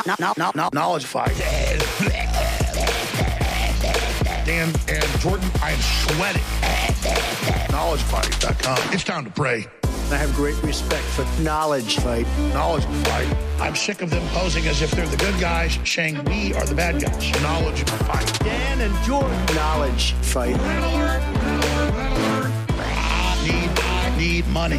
Knowledge fight. Dan and Jordan, I am sweating. KnowledgeFight.com. It's time to pray. I have great respect for Knowledge Fight. Knowledge Fight. I'm sick of them posing as if they're the good guys, saying we are the bad guys. Knowledge Fight. Dan and Jordan. Knowledge Fight. I need money.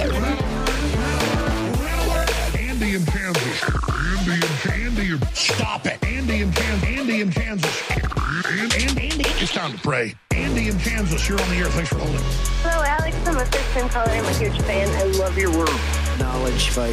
Andy in Kansas. Andy. Stop it. Andy in Kansas. Andy. It's time to pray. Andy in Kansas, you're on the air. Thanks for holding. Hello, Alex. I'm a first-time caller. I'm a huge fan. I love your work. Knowledge Fight.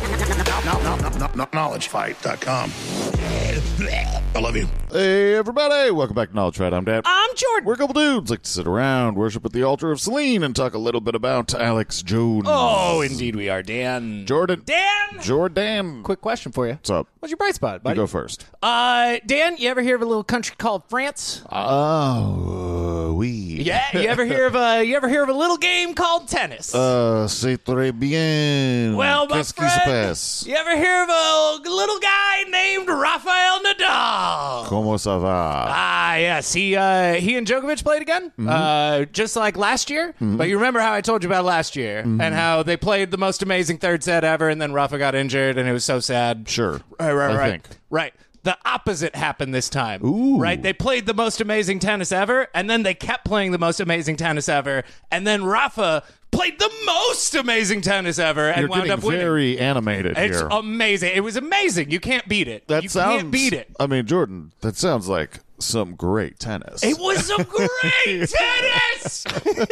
KnowledgeFight.com. I love you. Hey, everybody. Welcome back to Knowledge Fight. I'm Dan. I'm Jordan. We're a couple dudes like to sit around, worship at the altar of Celine, and talk a little bit about Alex Jones. Oh, indeed we are, Dan. Jordan. Dan! Jordan. Quick question for you. What's up? What's your bright spot, buddy? You go first. Dan, you ever hear of a little country called France? Oh, oui. Yeah, you ever hear of a little game called tennis? C'est très bien. Well, my Qu'est-ce qui se friend, passe? you ever hear of a little guy named Rafael Nadal? Comment ça va? Ah, yes. He and Djokovic played again, just like last year. But you remember how I told you about last year and how they played the most amazing third set ever, and then Rafa got injured, and it was so sad. Sure. Right. I think. Right. The opposite happened this time. Ooh. Right? They played the most amazing tennis ever, and then they kept playing the most amazing tennis ever, and then Rafa played the most amazing tennis ever and You're wound getting up winning. very animated It's here. amazing. It was amazing. You can't beat it. That you sounds, can't beat it. I mean, Jordan, that sounds like some great tennis. It was some great tennis.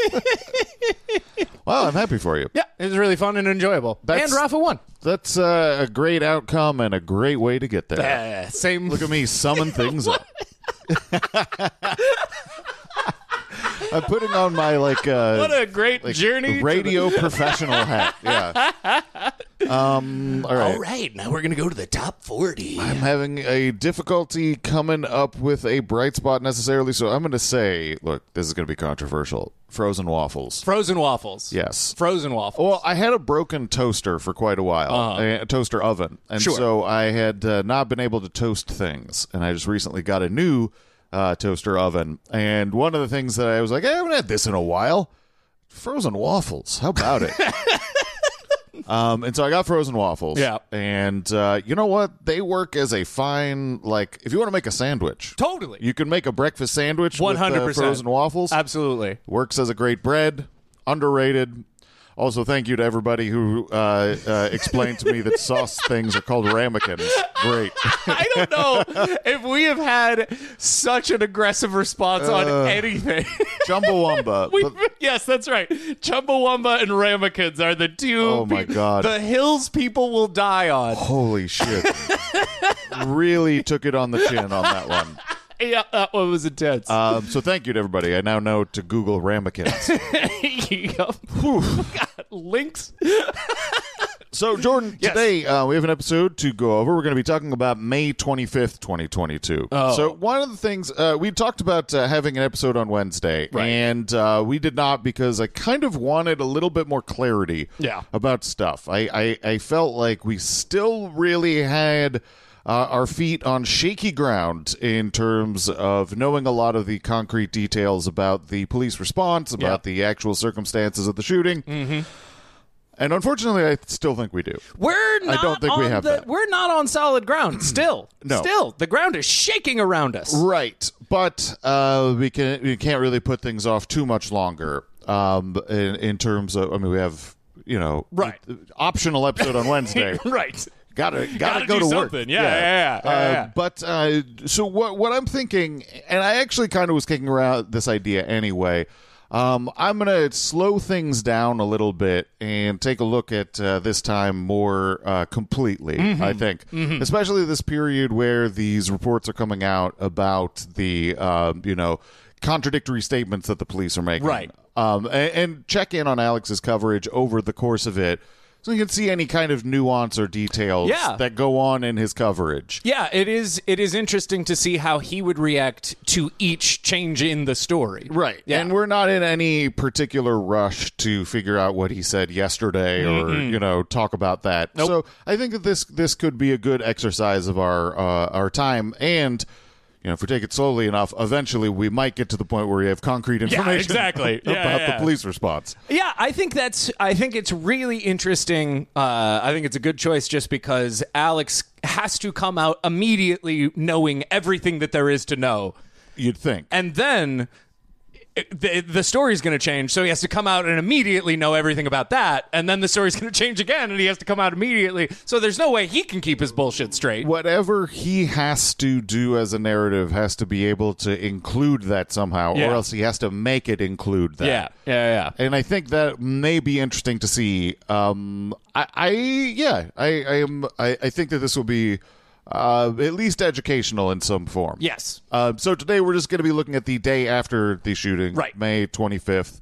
Well, I'm happy for you. Yeah, it was really fun and enjoyable. And Rafa won. That's a great outcome and a great way to get there. Same. Look at me summon things up. I'm putting on my what a great journey. Radio professional hat. Yeah. All right. All right, now we're gonna go to the top 40. I'm having a difficulty coming up with a bright spot necessarily, so I'm going to say, look, this is going to be controversial. Frozen waffles. Frozen waffles. Yes. Frozen waffles. Well, I had a broken toaster for quite a while, a toaster oven, and Sure. so I had not been able to toast things, and I just recently got a new toaster oven, and one of the things that I was like, hey, I haven't had this in a while. Frozen waffles. How about it? And so I got frozen waffles. Yeah. And you know what? They work as a fine, like, if you want to make a sandwich. Totally. You can make a breakfast sandwich 100%. with frozen waffles. Absolutely. Works as a great bread. Underrated. Also, thank you to everybody who explained to me that sauce things are called ramekins. Great. I don't know if we have had such an aggressive response on anything. Chumbawamba. Yes, that's right. Chumbawamba and ramekins are the two. Oh, my God. The hills people will die on. Holy shit. Really took it on the chin on that one. Yeah, that one was intense. So thank you to everybody. I now know to Google ramekins. Yep. God, links. So, Jordan, Yes. today we have an episode to go over. We're going to be talking about May 25th, 2022. Oh. So, one of the things, we talked about having an episode on Wednesday, Right. and we did not because I kind of wanted a little bit more clarity about stuff. I felt like we still really had our feet on shaky ground in terms of knowing a lot of the concrete details about the police response, about the actual circumstances of the shooting. Mm-hmm. And unfortunately, I still think we do. I don't think we have that. We're not on solid ground still. No. Still, the ground is shaking around us. Right. But we can't really put things off too much longer in terms of, I mean, we have, Right. optional episode on Wednesday. Right. Gotta do go to work. something. Yeah. But so what I'm thinking, and I actually kind of was kicking around this idea anyway. I'm gonna slow things down a little bit and take a look at this time more completely. I think, especially this period where these reports are coming out about the contradictory statements that the police are making. Right. And check in on Alex's coverage over the course of it. so you can see any kind of nuance or details that go on in his coverage. Yeah, it is interesting to see how he would react to each change in the story. Right. Yeah. And we're not in any particular rush to figure out what he said yesterday or, talk about that. Nope. So I think that this could be a good exercise of our time. And, if we take it slowly enough, eventually we might get to the point where we have concrete information about the police response. Yeah, I think it's really interesting. I think it's a good choice just because Alex has to come out immediately knowing everything that there is to know. You'd think. And then the story's going to change, so he has to come out and immediately know everything about that, and then the story's going to change again, and he has to come out immediately. So there's no way he can keep his bullshit straight. Whatever he has to do as a narrative has to be able to include that somehow, or else he has to make it include that. Yeah. And I think that may be interesting to see. I think that this will be at least educational in some form. Yes. So today we're just going to be looking at the day after the shooting, right. May 25th,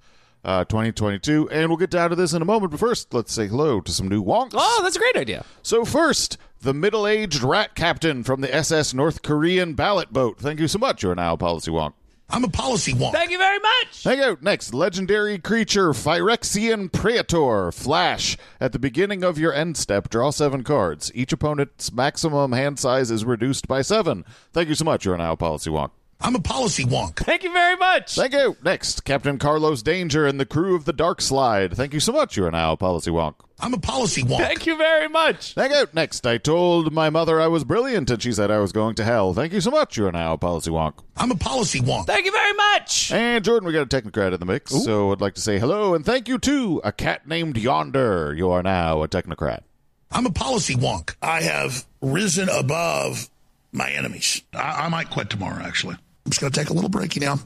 2022, and we'll get down to this in a moment. But first, let's say hello to some new wonks. Oh, that's a great idea. So first, the middle-aged rat captain from the SS North Korean ballot boat. Thank you so much. You're now a policy wonk. I'm a policy wonk. Thank you very much. Thank you. Next, legendary creature Phyrexian Praetor. Flash. At the beginning of your end step, draw 7 cards. Each opponent's maximum hand size is reduced by 7. Thank you so much. You're now a policy wonk. I'm a policy wonk. Thank you very much. Thank you. Next, Captain Carlos Danger and the crew of the Dark Slide. Thank you so much. You are now a policy wonk. I'm a policy wonk. Thank you very much. Thank you. Next, I told my mother I was brilliant, and she said I was going to hell. Thank you so much. You are now a policy wonk. I'm a policy wonk. Thank you very much. And Jordan, we got a technocrat in the mix, so I'd like to say hello and thank you to a cat named Yonder. You are now a technocrat. I'm a policy wonk. I have risen above my enemies. I might quit tomorrow, actually. I'm just going to take a little breaky now.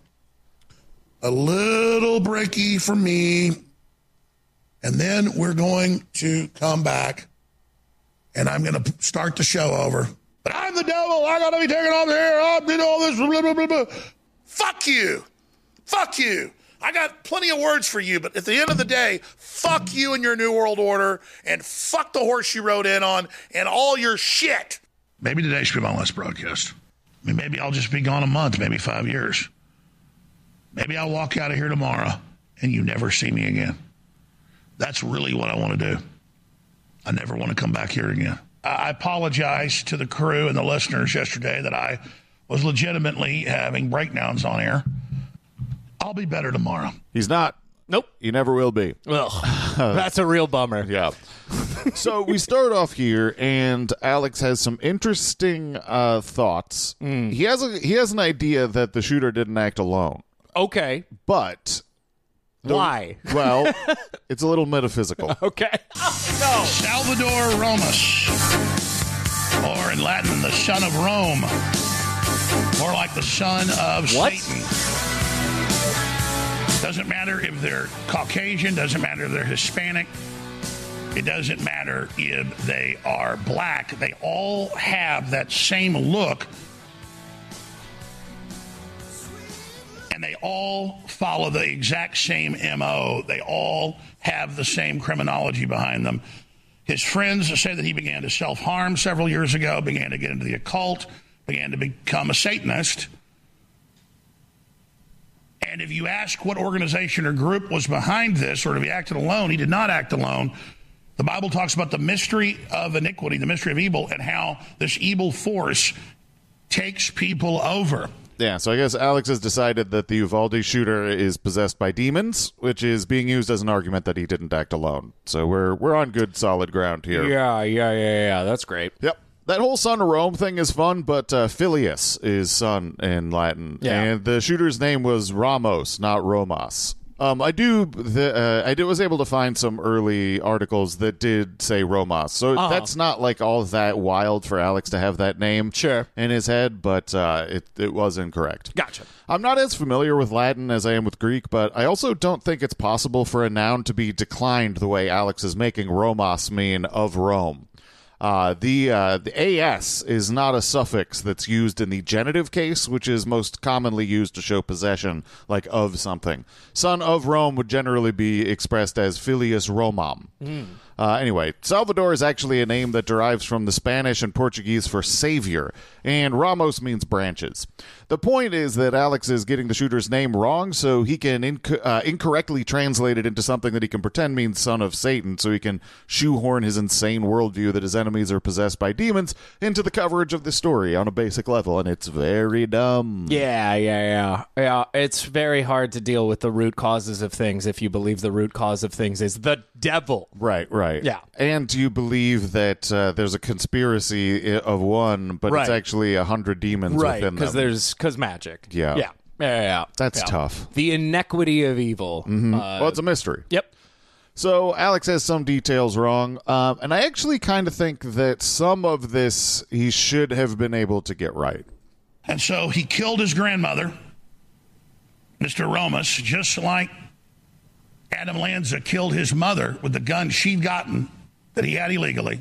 A little breaky for me. And then we're going to come back, and I'm going to start the show over. But I'm the devil. I got to be taken off here. I did all this. Blah, blah, blah, blah. Fuck you. Fuck you. I got plenty of words for you, but at the end of the day, fuck you and your New World Order, and fuck the horse you rode in on, and all your shit. Maybe today should be my last broadcast. I mean, maybe I'll just be gone a month, maybe 5 years. Maybe I'll walk out of here tomorrow, and you never see me again. That's really what I want to do. I never want to come back here again. I apologize to the crew and the listeners yesterday that I was legitimately having breakdowns on air. I'll be better tomorrow. He's not. Nope. He never will be. Ugh, that's a real bummer. Yeah. So we start off here, and Alex has some interesting thoughts. He has an idea that the shooter didn't act alone. Okay. But... Why? Well, it's a little metaphysical. Okay. Oh, no. Salvador Romas, or in Latin, the son of Rome, more like the son of Satan. Doesn't matter if they're Caucasian, doesn't matter if they're Hispanic, it doesn't matter if they are black. They all have that same look. And they all follow the exact same MO. They all have the same criminology behind them. His friends say that he began to self-harm several years ago, began to get into the occult, began to become a Satanist. And if you ask what organization or group was behind this, or if he acted alone, he did not act alone. The Bible talks about the mystery of iniquity, the mystery of evil, and how this evil force takes people over. Yeah, so I guess Alex has decided that the Uvalde shooter is possessed by demons, which is being used as an argument that he didn't act alone. So we're on good, solid ground here. Yeah. That's great. Yep. That whole son of Rome thing is fun, but Filius is son in Latin. Yeah. And the shooter's name was Ramos, not Romas. I was able to find some early articles that did say Romas, so that's not like all that wild for Alex to have that name in his head, but it was incorrect. Gotcha. I'm not as familiar with Latin as I am with Greek, but I also don't think it's possible for a noun to be declined the way Alex is making Romos mean of Rome. The AS is not a suffix that's used in the genitive case, which is most commonly used to show possession, like of something. Son of Rome would generally be expressed as filius Romam. Anyway, Salvador is actually a name that derives from the Spanish and Portuguese for savior, and Ramos means branches. The point is that Alex is getting the shooter's name wrong, so he can incorrectly translate it into something that he can pretend means son of Satan, so he can shoehorn his insane worldview that his enemies are possessed by demons into the coverage of the story on a basic level, and it's very dumb. Yeah. It's very hard to deal with the root causes of things if you believe the root cause of things is the devil. Right. Yeah. And you believe that there's a conspiracy of one, but it's actually 100 demons within them. Because magic. Yeah. That's tough. The inequity of evil. Well, it's a mystery. Yep. So Alex has some details wrong, and I actually kind of think that some of this he should have been able to get right. And so he killed his grandmother, Mr. Romas, just like Adam Lanza killed his mother with the gun she'd gotten that he had illegally.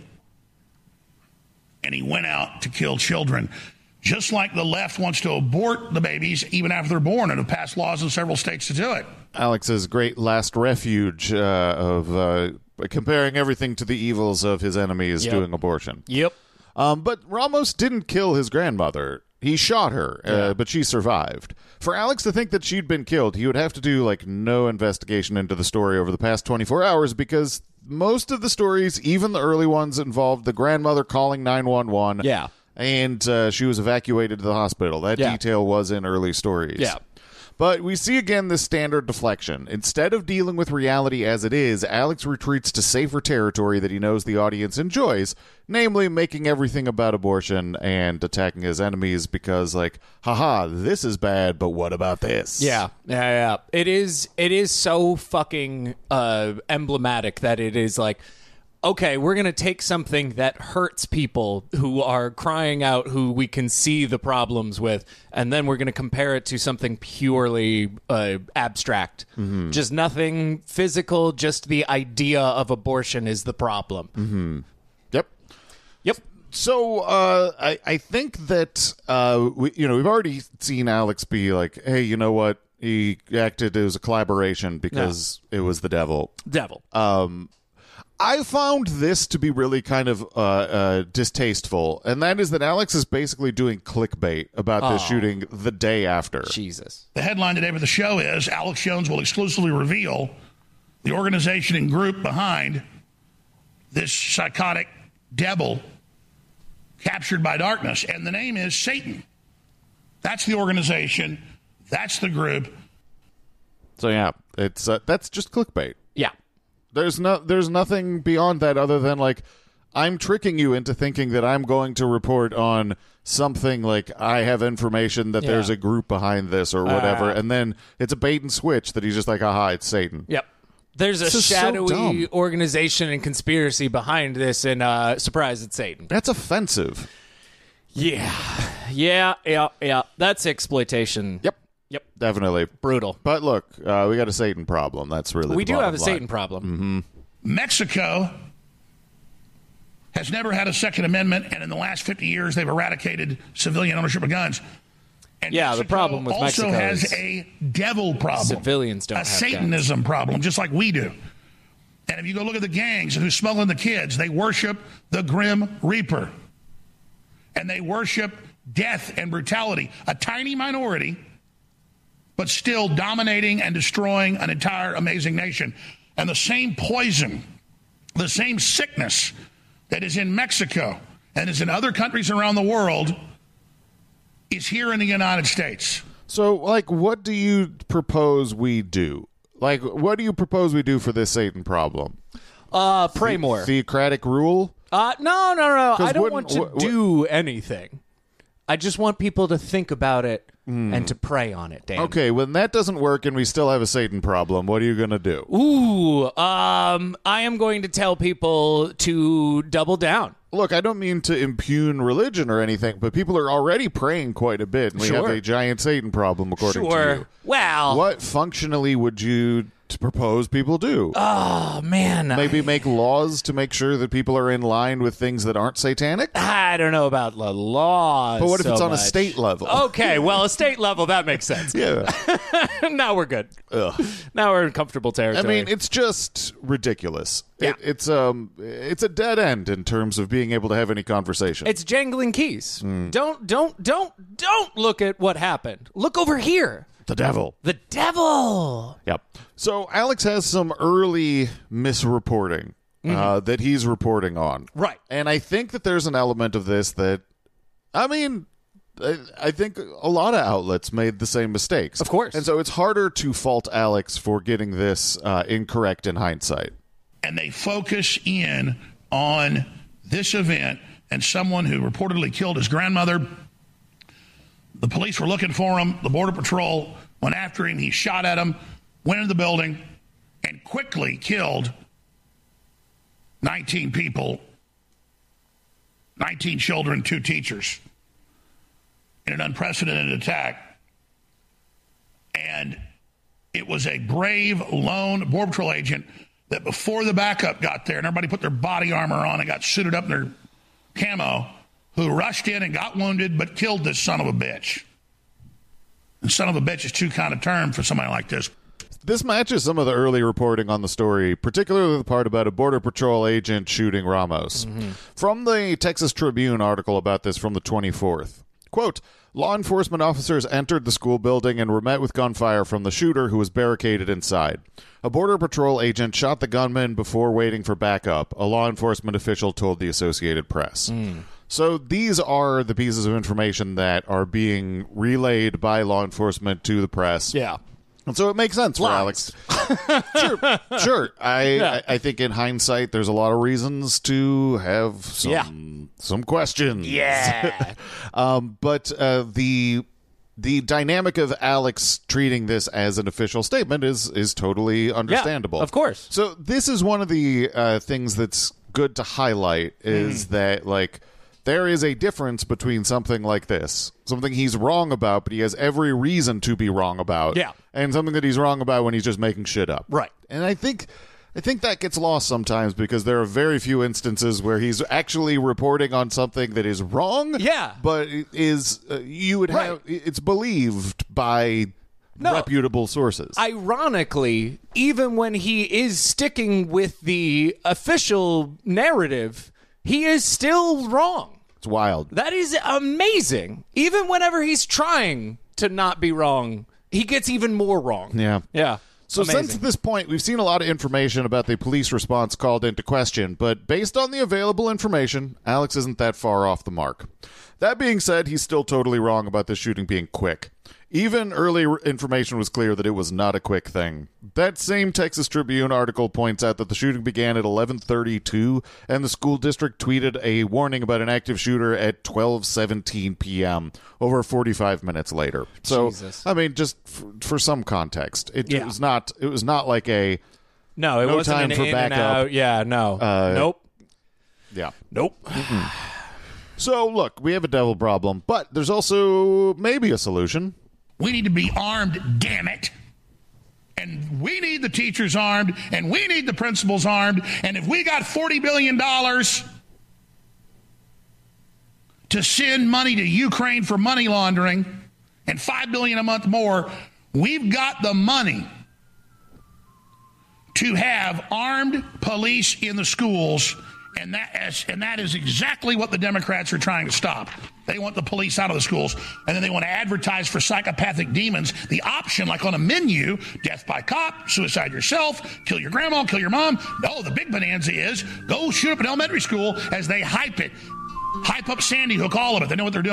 And he went out to kill children, just like the left wants to abort the babies even after they're born and have passed laws in several states to do it. Alex's great last refuge of comparing everything to the evils of his enemies doing abortion. Yep. But Ramos didn't kill his grandmother. He shot her, but she survived. For Alex to think that she'd been killed, he would have to do no investigation into the story over the past 24 hours because most of the stories, even the early ones, involved the grandmother calling 911. Yeah. And she was evacuated to the hospital. That detail was in early stories. Yeah. But we see again this standard deflection. Instead of dealing with reality as it is, Alex retreats to safer territory that he knows the audience enjoys, namely making everything about abortion and attacking his enemies because, haha, this is bad, but what about this? Yeah. It is so fucking emblematic that it is okay, we're going to take something that hurts people who are crying out, who we can see the problems with, and then we're going to compare it to something purely abstract. Mm-hmm. Just nothing physical, just the idea of abortion is the problem. Mm-hmm. Yep. So I think that we've already seen Alex be like, hey, you know what? He acted as a collaboration because it was the devil. I found this to be really kind of distasteful, and that is that Alex is basically doing clickbait about this shooting the day after. Jesus. The headline today for the show is Alex Jones will exclusively reveal the organization and group behind this psychotic devil captured by darkness, and the name is Satan. That's the organization. That's the group. So yeah, it's that's just clickbait. Yeah. There's nothing beyond that other than I'm tricking you into thinking that I'm going to report on something like I have information that there's a group behind this or whatever, and then it's a bait and switch that he's just aha, it's Satan. Yep. There's a shadowy organization and conspiracy behind this, and surprise, it's Satan. That's offensive. Yeah. That's exploitation. Yep, definitely. Brutal. But look, we got a Satan problem. That's really we the do have a line. Satan problem. Mm-hmm. Mexico has never had a Second Amendment, and in the last 50 years, they've eradicated civilian ownership of guns. And yeah, Mexico the problem with also Mexico has is a devil problem. Civilians don't a have Satanism guns. problem, just like we do. And if you go look at the gangs and who's smuggling the kids, they worship the Grim Reaper. And they worship death and brutality. A tiny minority, but still dominating and destroying an entire amazing nation. And the same poison, the same sickness that is in Mexico and is in other countries around the world is here in the United States. So, what do you propose we do? What do you propose we do for this Satan problem? Pray more. Theocratic rule? No. I don't want to do anything. I just want people to think about it and to pray on it, Dan. Okay, when that doesn't work and we still have a Satan problem, what are you going to do? Ooh, I am going to tell people to double down look, I don't mean to impugn religion or anything, but people are already praying quite a bit, and we have a giant Satan problem, according to you. Well, what functionally would you propose people do? Oh, man. Maybe make laws to make sure that people are in line with things that aren't satanic? I don't know about the laws. But what if it's on much. a state level? Okay, well, a state level, that makes sense. Yeah. Now we're good. Ugh. Now we're in comfortable territory. I mean, it's just ridiculous. Yeah. It's a dead end in terms of being able to have any conversation. It's jangling keys. Don't look at what happened. Look over here. the devil. The devil. Yep. So Alex has some early misreporting that he's reporting on. Right. And I think that there's an element of this that, I mean, I think a lot of outlets made the same mistakes. Of course. And so it's harder to fault Alex for getting this incorrect in hindsight. And they focus in on this event and someone who reportedly killed his grandmother. The police were looking for him. The Border Patrol went after him. He shot at him, went into the building, and quickly killed 19 people, 19 children, 2 teachers in an unprecedented attack. And it was a brave, lone Border Patrol agent that before the backup got there and everybody put their body armor on and got suited up in their camo, who rushed in and got wounded but killed this son of a bitch. And son of a bitch is too kind of term for somebody like this. This matches some of the early reporting on the story, particularly the part about a Border Patrol agent shooting Ramos. From the Texas Tribune article about this from the 24th. Quote, law enforcement officers entered the school building and were met with gunfire from the shooter who was barricaded inside. A Border Patrol agent shot the gunman before waiting for backup, a law enforcement official told the Associated Press. So these are the pieces of information that are being relayed by law enforcement to the press. Yeah. And so it makes sense for Alex. Sure. I think in hindsight, there's a lot of reasons to have some questions. Yeah. But the dynamic of Alex treating this as an official statement is totally understandable. Yeah, of course. So this is one of the things that's good to highlight is that, like, there is a difference between something like this, something he's wrong about, but he has every reason to be wrong about, and something that he's wrong about when he's just making shit up. Right. And I think that gets lost sometimes because there are very few instances where he's actually reporting on something that is wrong. Yeah. But it is it's believed by reputable sources. Ironically, even when he is sticking with the official narrative, he is still wrong. It's wild. That is amazing. Even whenever he's trying to not be wrong, he gets even more wrong. Yeah. Yeah. So amazing. Since this point, we've seen a lot of information about the police response called into question, but based on the available information, Alex isn't that far off the mark. That being said, he's still totally wrong about this shooting being quick. Even early information was clear that it was not a quick thing. That same Texas Tribune article points out that the shooting began at 11:32, and the school district tweeted a warning about an active shooter at 12:17 p.m., over 45 minutes later. So, Jesus. I mean, just for some context, it was not like a no, it wasn't time an for in backup. and out. Yeah, no. Nope. Yeah. Nope. So, look, we have a devil problem, but there's also maybe a solution. We need to be armed, damn it. And we need the teachers armed, and we need the principals armed. And if we got $40 billion to send money to Ukraine for money laundering and $5 billion a month more, we've got the money to have armed police in the schools. And that is exactly what the Democrats are trying to stop. They want the police out of the schools, and then they want to advertise for psychopathic demons the option, like on a menu, death by cop, suicide yourself, kill your grandma, kill your mom. No, the big bonanza is go shoot up an elementary school as they hype it. Hype up Sandy Hook, all of it. They know what they're doing.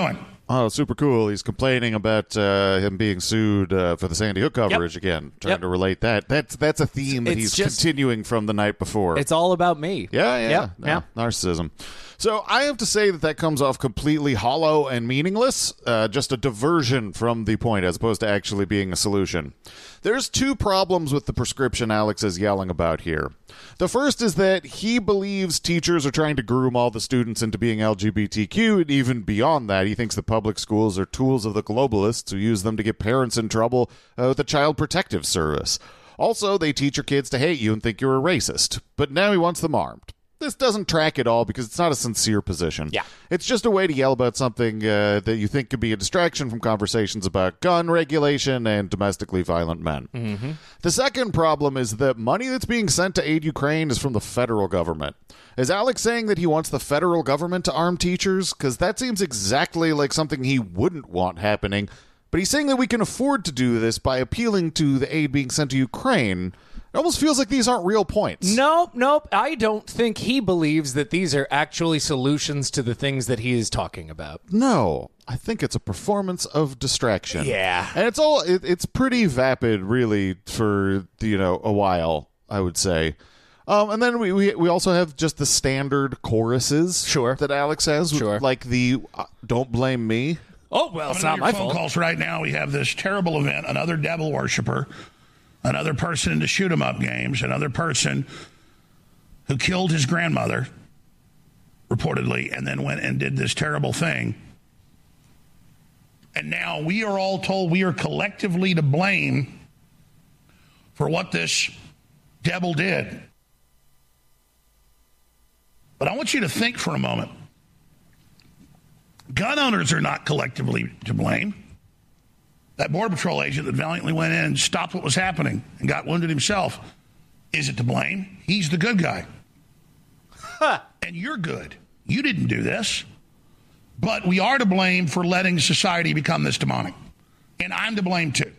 Oh, super cool. He's complaining about him being sued for the Sandy Hook coverage again, trying to relate that. That's a theme that he's continuing from the night before. It's all about me. Yeah. Narcissism. So I have to say that comes off completely hollow and meaningless, just a diversion from the point as opposed to actually being a solution. There's two problems with the prescription Alex is yelling about here. The first is that he believes teachers are trying to groom all the students into being LGBTQ, and even beyond that, he thinks the public schools are tools of the globalists who use them to get parents in trouble with the Child Protective Service. Also, they teach your kids to hate you and think you're a racist. But now he wants them armed. This doesn't track at all because it's not a sincere position. Yeah. It's just a way to yell about something that you think could be a distraction from conversations about gun regulation and domestically violent men. Mm-hmm. The second problem is that money that's being sent to aid Ukraine is from the federal government. Is Alex saying that he wants the federal government to arm teachers? Because that seems exactly like something he wouldn't want happening. But he's saying that we can afford to do this by appealing to the aid being sent to Ukraine. It almost feels like these aren't real points. Nope. I don't think he believes that these are actually solutions to the things that he is talking about. No, I think it's a performance of distraction. Yeah. And it's pretty vapid, really, for, a while, I would say. And then we also have just the standard choruses that Alex has. Sure. Like the don't blame me. Oh, well, it's not my fault. Phone calls right now. We have this terrible event, another devil worshiper, another person into shoot-'em-up games, another person who killed his grandmother, reportedly, and then went and did this terrible thing. And now we are all told we are collectively to blame for what this devil did. But I want you to think for a moment. Gun owners are not collectively to blame. That Border Patrol agent that valiantly went in and stopped what was happening and got wounded himself isn't to blame. He's the good guy. And you're good. You didn't do this. But we are to blame for letting society become this demonic. And I'm to blame too.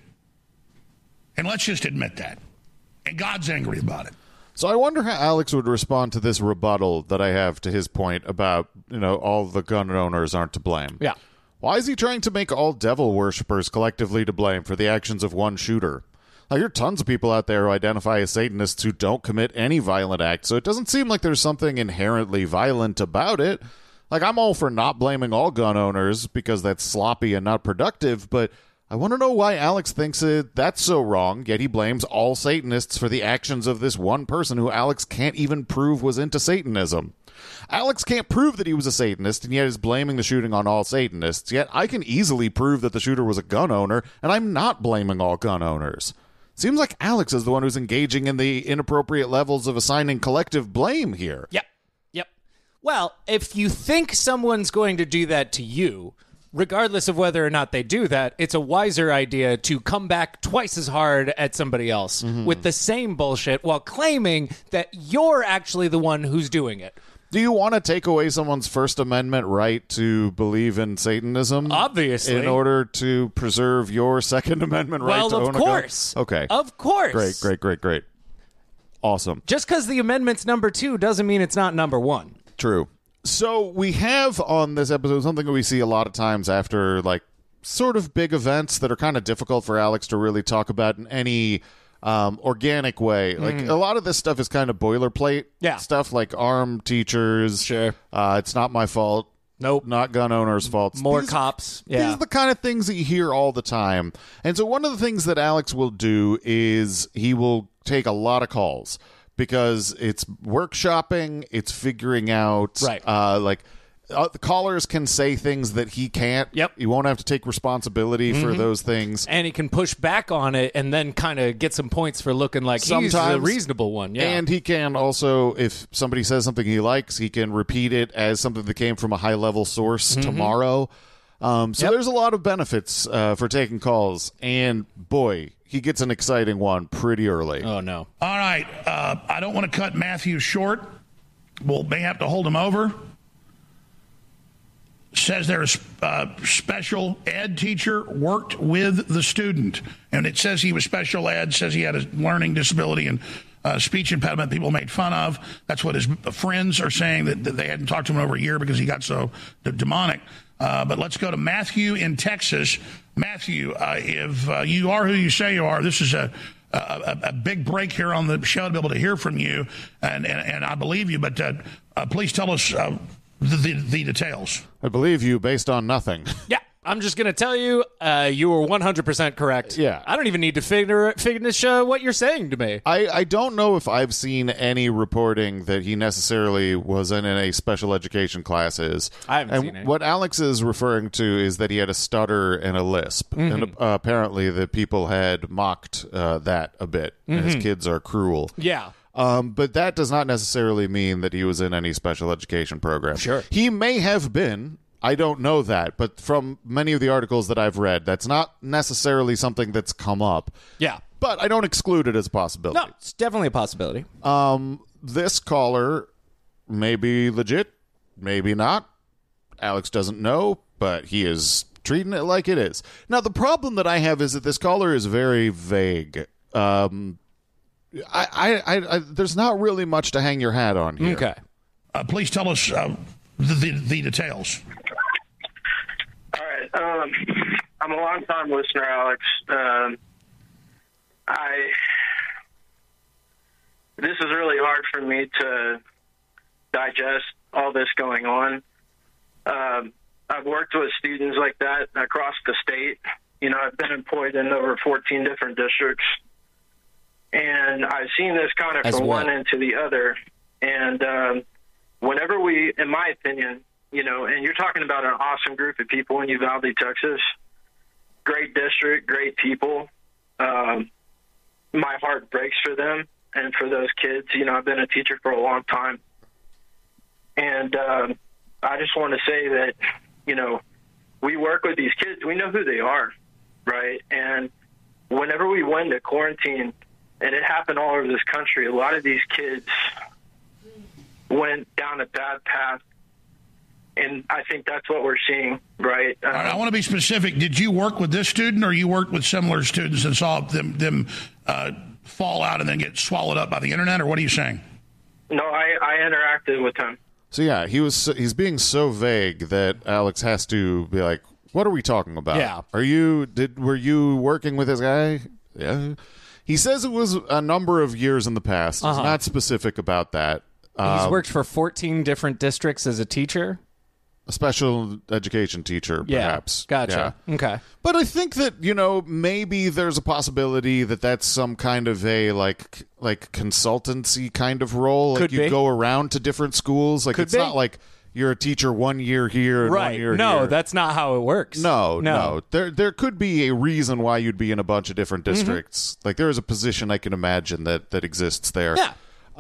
And let's just admit that. And God's angry about it. So I wonder how Alex would respond to this rebuttal that I have to his point about, all the gun owners aren't to blame. Yeah. Why is he trying to make all devil worshippers collectively to blame for the actions of one shooter? Now, there are tons of people out there who identify as Satanists who don't commit any violent acts, so it doesn't seem like there's something inherently violent about it. Like, I'm all for not blaming all gun owners because that's sloppy and not productive, but I want to know why Alex thinks that's so wrong, yet he blames all Satanists for the actions of this one person who Alex can't even prove was into Satanism. Alex can't prove that he was a Satanist, and yet is blaming the shooting on all Satanists, yet I can easily prove that the shooter was a gun owner, and I'm not blaming all gun owners. Seems like Alex is the one who's engaging in the inappropriate levels of assigning collective blame here. Yep. Well, if you think someone's going to do that to you, regardless of whether or not they do that, it's a wiser idea to come back twice as hard at somebody else with the same bullshit while claiming that you're actually the one who's doing it. Do you want to take away someone's First Amendment right to believe in Satanism? Obviously. In order to preserve your Second Amendment right to own a gun? Well, of course. Okay. Of course. Great. Awesome. Just because the amendment's number 2 doesn't mean it's not number 1. True. So we have on this episode something that we see a lot of times after, sort of big events that are kind of difficult for Alex to really talk about in any organic way. Like, a lot of this stuff is kind of boilerplate stuff, like armed teachers. Sure. It's not my fault. Nope. Not gun owners' faults. More cops. These are the kind of things that you hear all the time. And so one of the things that Alex will do is he will take a lot of calls. Because it's workshopping, it's figuring out, the callers can say things that he can't. Yep. He won't have to take responsibility for those things. And he can push back on it and then kind of get some points for looking like he's the reasonable one. Yeah. And he can also, if somebody says something he likes, he can repeat it as something that came from a high-level source tomorrow. There's a lot of benefits for taking calls. And, boy, he gets an exciting one pretty early. Oh, no. All right. I don't want to cut Matthew short. We'll may have to hold him over. Says there's a special ed teacher worked with the student. And it says he was special ed, says he had a learning disability and speech impediment people made fun of. That's what his friends are saying, that they hadn't talked to him in over a year because he got so demonic. But let's go to Matthew in Texas. Matthew, if you are who you say you are, this is a big break here on the show to be able to hear from you, and I believe you, but please tell us the details. I believe you based on nothing. Yeah, I'm just going to tell you, you were 100% correct. Yeah. I don't even need to finish what you're saying to me. I don't know if I've seen any reporting that he necessarily was in any special education classes. I haven't seen it. What Alex is referring to is that he had a stutter and a lisp. Mm-hmm. And apparently the people had mocked that a bit. Mm-hmm. His kids are cruel. Yeah. But that does not necessarily mean that he was in any special education program. Sure. He may have been. I don't know that, but from many of the articles that I've read, that's not necessarily something that's come up. Yeah. But I don't exclude it as a possibility. No, it's definitely a possibility. This caller may be legit, maybe not. Alex doesn't know, but he is treating it like it is. Now, the problem that I have is that this caller is very vague. There's not really much to hang your hat on here. Okay. Please tell us the details. All right. I'm a long-time listener, Alex. This is really hard for me to digest all this going on. I've worked with students like that across the state. You know, I've been employed in over 14 different districts. And I've seen this kind of from one end to the other. And whenever we, in my opinion, you know, and you're talking about an awesome group of people in Uvalde, Texas, great district, great people. My heart breaks for them and for those kids. You know, I've been a teacher for a long time. And I just want to say that, you know, we work with these kids. We know who they are, right? And whenever we went to quarantine, and it happened all over this country, a lot of these kids went down a bad path. And I think that's what we're seeing, right? I want to be specific. Did you work with this student, or you worked with similar students and saw them fall out and then get swallowed up by the internet, or what are you saying? No, I interacted with him. So yeah, he's being so vague that Alex has to be like, "What are we talking about? Yeah. Were you working with this guy?" Yeah. He says it was a number of years in the past. He's not specific about that. He's worked for 14 different districts as a teacher. A special education teacher, perhaps. Gotcha. Yeah. Okay. But I think that, you know, maybe there's a possibility that that's some kind of a like consultancy kind of role. Could like you be. go around to different schools. Like Could it's be. not like you're a teacher 1 year here and 1 year No, here. that's not how it works. No. There could be a reason why you'd be in a bunch of different districts. Like there is a position I can imagine that exists there. Yeah.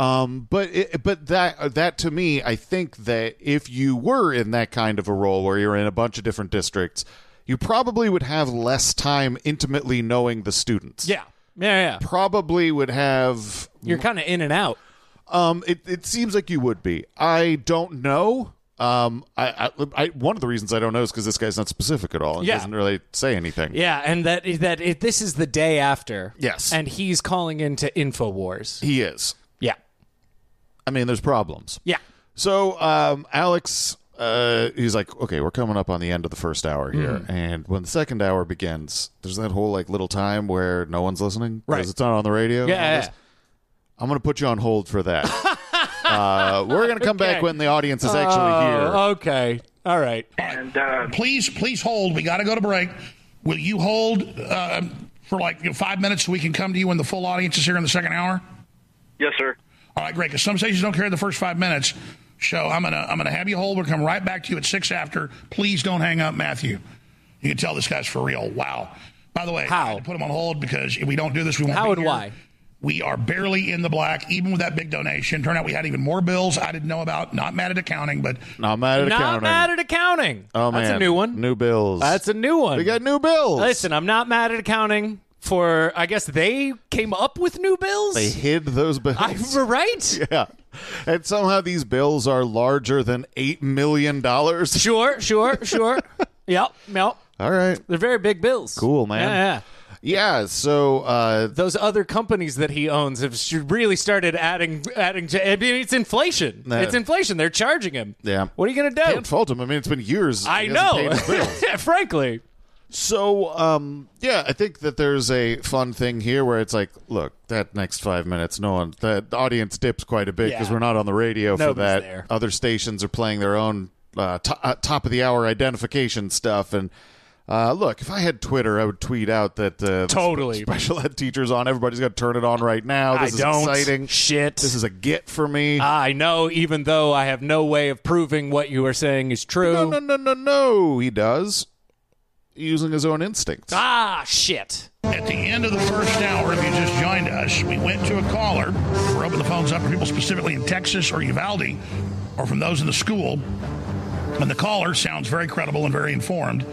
But that to me, I think that if you were in that kind of a role where you're in a bunch of different districts, you probably would have less time intimately knowing the students. Yeah. Probably would have. You're kind of in and out. It seems like you would be. I don't know. One of the reasons I don't know is because this guy's not specific at all. He doesn't really say anything. Yeah, and this is the day after. Yes. And he's calling into InfoWars. He is. Yeah. I mean, there's problems. Yeah. So Alex, he's like, okay, we're coming up on the end of the first hour here, and when the second hour begins, there's that whole like little time where no one's listening because it's not on the radio. Yeah. I'm going to put you on hold for that. We're going to come back when the audience is actually here. Okay. All right. And Please hold. We got to go to break. Will you hold for 5 minutes so we can come to you when the full audience is here in the second hour? yes, sir. All right, great. Because some stations don't carry the first 5 minutes. So I'm gonna have you hold. We'll come right back to you at 6 after. Please don't hang up, Matthew. You can tell this guy's for real. Wow. By the way, I had to put him on hold because if we don't do this, we won't be here. How and why? We are barely in the black, even with that big donation. Turned out we had even more bills I didn't know about. Not mad at accounting, but Not mad at accounting. Not mad at accounting. Oh, That's man. a new one. New bills. That's a new one. We got new bills. Listen, I'm not mad at accounting for, I guess they came up with new bills? They hid those bills. Right? Yeah. And somehow these bills are larger than $8 million. Sure. Yep. All right. They're very big bills. Cool, man. Yeah. Yeah, so Those other companies that he owns have really started adding. I mean, it's inflation. It's inflation. They're charging him. Yeah. What are you going to do? can't fault him. I mean, it's been years. I he hasn't know. paid his bills. Frankly. So, yeah, I think that there's a fun thing here where it's like, look, that next 5 minutes, the audience dips quite a bit because Yeah. we're not on the radio for Nobody's that. there. Other stations are playing their own top of the hour identification stuff. And look, if I had Twitter, I would tweet out that Totally. special ed teacher's on. Everybody's got to turn it on right now. This is exciting. Shit. This is a get for me. I know, even though I have no way of proving what you are saying is true. No. He does. Using his own instincts. Shit. At the end of the first hour, if you just joined us, we went to a caller. We're opening the phones up for people specifically in Texas or Uvalde or from those in the school. And the caller sounds very credible and very informed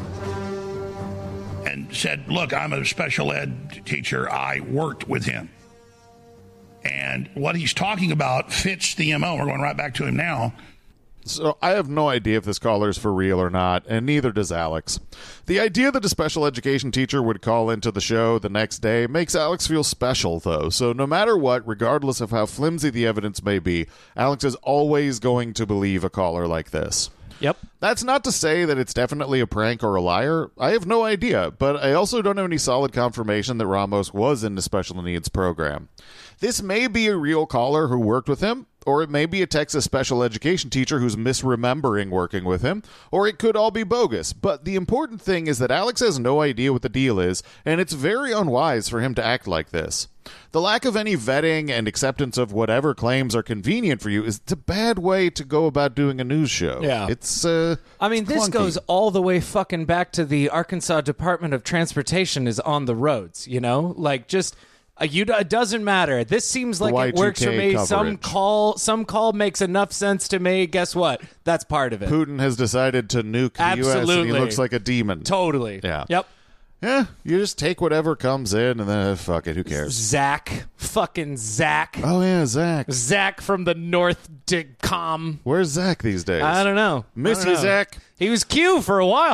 and said, look, I'm a special ed teacher. I worked with him. And what he's talking about fits the MO. We're going right back to him now. So I have no idea if this caller is for real or not, and neither does Alex. The idea that a special education teacher would call into the show the next day makes Alex feel special, though. So no matter what, regardless of how flimsy the evidence may be, Alex is always going to believe a caller like this. Yep. That's not to say that it's definitely a prank or a liar. I have no idea, but I also don't have any solid confirmation that Ramos was in the special needs program. This may be a real caller who worked with him, or it may be a Texas special education teacher who's misremembering working with him, or it could all be bogus. But the important thing is that Alex has no idea what the deal is, and it's very unwise for him to act like this. The lack of any vetting and acceptance of whatever claims are convenient for you is a bad way to go about doing a news show. Yeah. It's I mean, it's this clunky. goes all the way fucking back to the Arkansas Department of Transportation is on the roads, you know? Like, just... it doesn't matter. This seems like it works for me. coverage. Some call makes enough sense to me. Guess what? That's part of it. Putin has decided to nuke the U.S. and he Absolutely. looks like a demon. Totally. Yeah. Yep. Yeah, you just take whatever comes in and then fuck it, who cares? Zach. Fucking Zach. Oh, yeah, Zach. Zach from the North Digcom. Where's Zach these days? I don't know. Miss I don't you, know. Zach. He was Q for a while.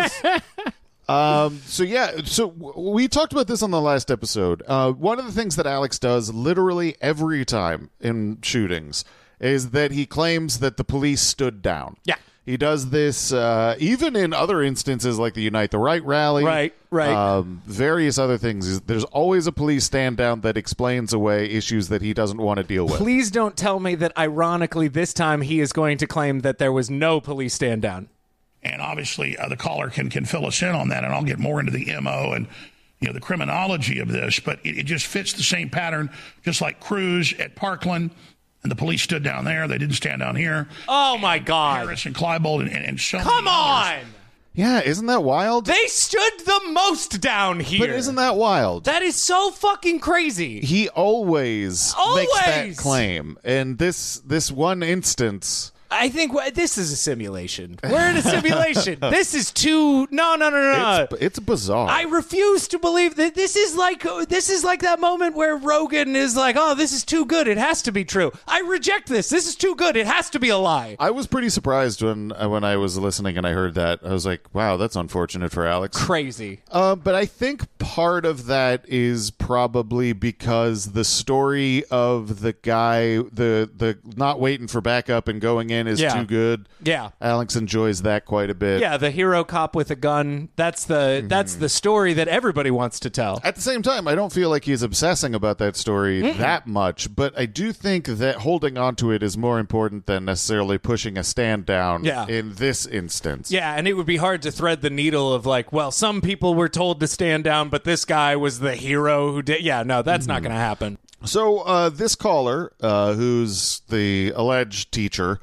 So we talked about this on the last episode. One of the things that Alex does literally every time in shootings is that he claims that the police stood down. Yeah. He does this even in other instances like the Unite the Right rally. Right. Various other things. There's always a police stand down that explains away issues that he doesn't want to deal with. Please don't tell me that ironically this time he is going to claim that there was no police stand down. And obviously, the caller can fill us in on that, and I'll get more into the MO and the criminology of this. But it just fits the same pattern, just like Cruz at Parkland, and the police stood down there. They didn't stand down here. Oh, my God. Harris and Kleinbold and so Come many on. others. Yeah, isn't that wild? They stood the most down here. But isn't that wild? That is so fucking crazy. He always makes that Always! claim. And this one instance... I think this is a simulation. We're in a simulation. This is too... No. It's bizarre. I refuse to believe that this is like that moment where Rogan is like, oh, this is too good. It has to be true. I reject this. This is too good. It has to be a lie. I was pretty surprised when I was listening and I heard that. I was like, wow, that's unfortunate for Alex. Crazy. But I think part of that is probably because the story of the guy, the not waiting for backup and going in is too good. Yeah. Alex enjoys that quite a bit. Yeah, the hero cop with a gun. That's the story that everybody wants to tell. At the same time, I don't feel like he's obsessing about that story that much, but I do think that holding on to it is more important than necessarily pushing a stand down in this instance. Yeah, and it would be hard to thread the needle of like, well, some people were told to stand down, but this guy was the hero who did. Yeah, no, that's not going to happen. So this caller, who's the alleged teacher,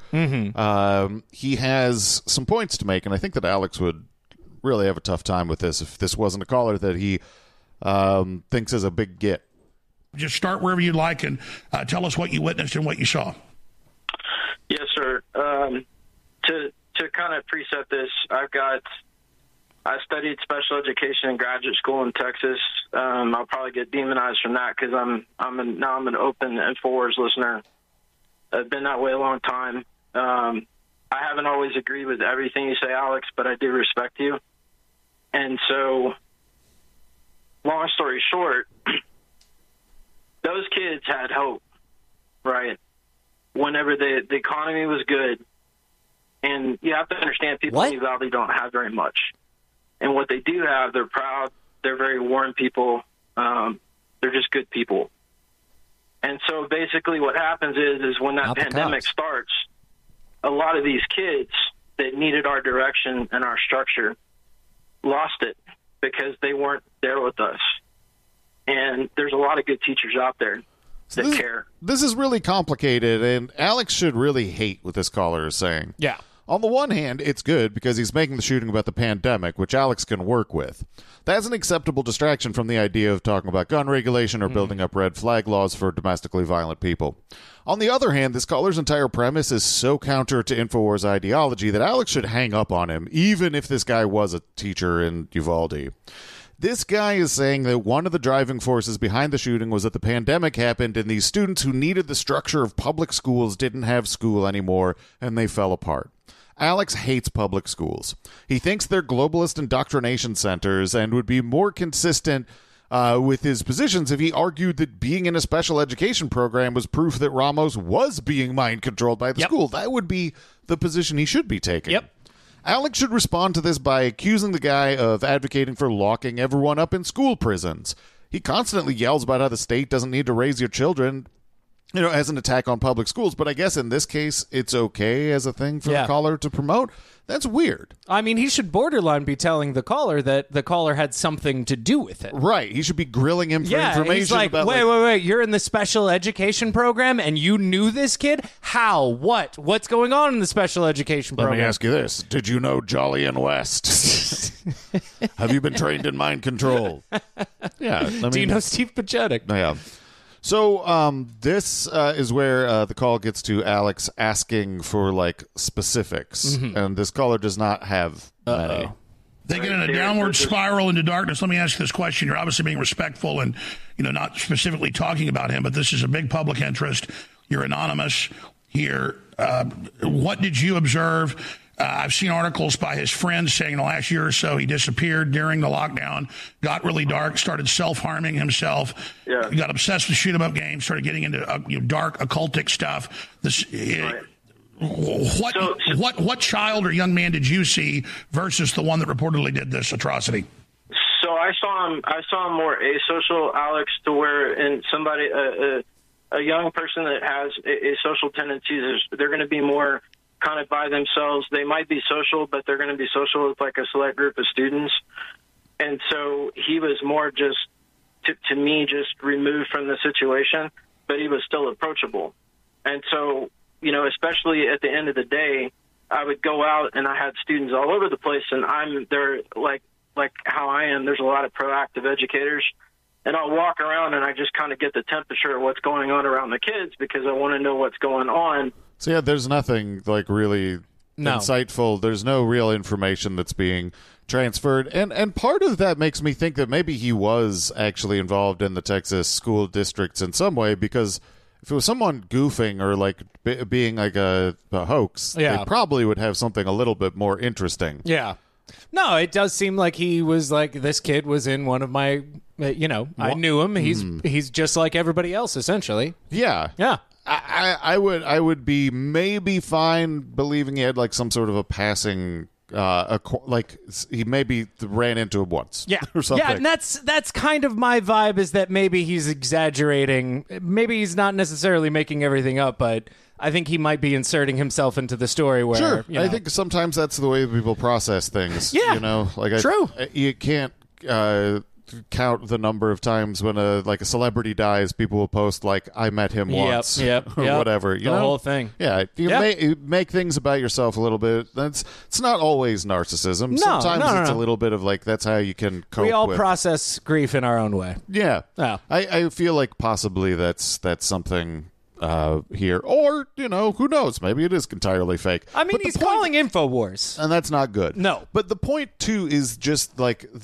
he has some points to make, and I think that Alex would really have a tough time with this if this wasn't a caller that he thinks is a big get. Just start wherever you'd like and tell us what you witnessed and what you saw. Yes, sir. To kind of preset this, I studied special education in graduate school in Texas. I'll probably get demonized from that because I'm an open InfoWars listener. I've been that way a long time. I haven't always agreed with everything you say, Alex, but I do respect you. And so long story short, those kids had hope, right? Whenever the economy was good. And you have to understand, people in the Valley don't have very much. And what they do have, they're proud. They're very warm people. They're just good people. And so basically what happens is when that pandemic starts, a lot of these kids that needed our direction and our structure lost it because they weren't there with us. And there's a lot of good teachers out there that care. This is really complicated, and Alex should really hate what this caller is saying. Yeah. On the one hand, it's good because he's making the shooting about the pandemic, which Alex can work with. That's an acceptable distraction from the idea of talking about gun regulation or building up red flag laws for domestically violent people. On the other hand, this caller's entire premise is so counter to InfoWars ideology that Alex should hang up on him, even if this guy was a teacher in Uvalde. This guy is saying that one of the driving forces behind the shooting was that the pandemic happened and these students who needed the structure of public schools didn't have school anymore and they fell apart. Alex hates public schools. He thinks they're globalist indoctrination centers and would be more consistent with his positions if he argued that being in a special education program was proof that Ramos was being mind-controlled by the school. That would be the position he should be taking. Yep. Alex should respond to this by accusing the guy of advocating for locking everyone up in school prisons. He constantly yells about how the state doesn't need to raise your children, as an attack on public schools. But I guess in this case, it's okay as a thing for the caller to promote. That's weird. I mean, he should borderline be telling the caller that the caller had something to do with it. Right. He should be grilling him for information. He's like, about, wait. You're in the special education program and you knew this kid? How? What? What's going on in the special education program? Let me ask you this. Did you know Jolly and West? Have you been trained in mind control? Yeah. Do you know Steve Pachetic? Yeah. So this is where the call gets to Alex asking for specifics, and this caller does not have many. They get in a downward spiral into darkness. Let me ask you this question. You're obviously being respectful and not specifically talking about him, but this is a big public interest. You're anonymous here. What did you observe? I've seen articles by his friends saying in the last year or so he disappeared during the lockdown, got really dark, started self-harming himself, got obsessed with shoot-'em-up games, started getting into dark occultic stuff. What child or young man did you see versus the one that reportedly did this atrocity? So I saw him more asocial, Alex, to where in somebody a young person that has asocial tendencies, they're going to be more kind of by themselves. They might be social, but they're going to be social with a select group of students. And so he was more just, to me, just removed from the situation, but he was still approachable. And so, especially at the end of the day, I would go out and I had students all over the place, and they're like how I am. There's a lot of proactive educators, and I'll walk around and I just kind of get the temperature of what's going on around the kids because I want to know what's going on. So yeah, there's nothing really insightful. There's no real information that's being transferred. And part of that makes me think that maybe he was actually involved in the Texas school districts in some way, because if it was someone goofing or being a hoax, they probably would have something a little bit more interesting. Yeah. No, it does seem like he was this kid was in one of my, I knew him. He's just like everybody else, essentially. Yeah. Yeah. I would be maybe fine believing he had some sort of a passing he maybe ran into him once. Yeah. Or something. Yeah, and that's kind of my vibe, is that maybe he's exaggerating. Maybe he's not necessarily making everything up, but I think he might be inserting himself into the story where sure. I think sometimes that's the way people process things. Yeah. True. You can't count the number of times when a celebrity dies, people will post I met him once, or whatever. The whole thing. Yeah, you make things about yourself a little bit. It's not always narcissism. No, sometimes it's a little bit of that's how you can cope. We all process grief in our own way. Yeah. Oh. I feel like possibly that's something here, or who knows? Maybe it is entirely fake. I mean, he's calling InfoWars, and that's not good. No, but the point too is just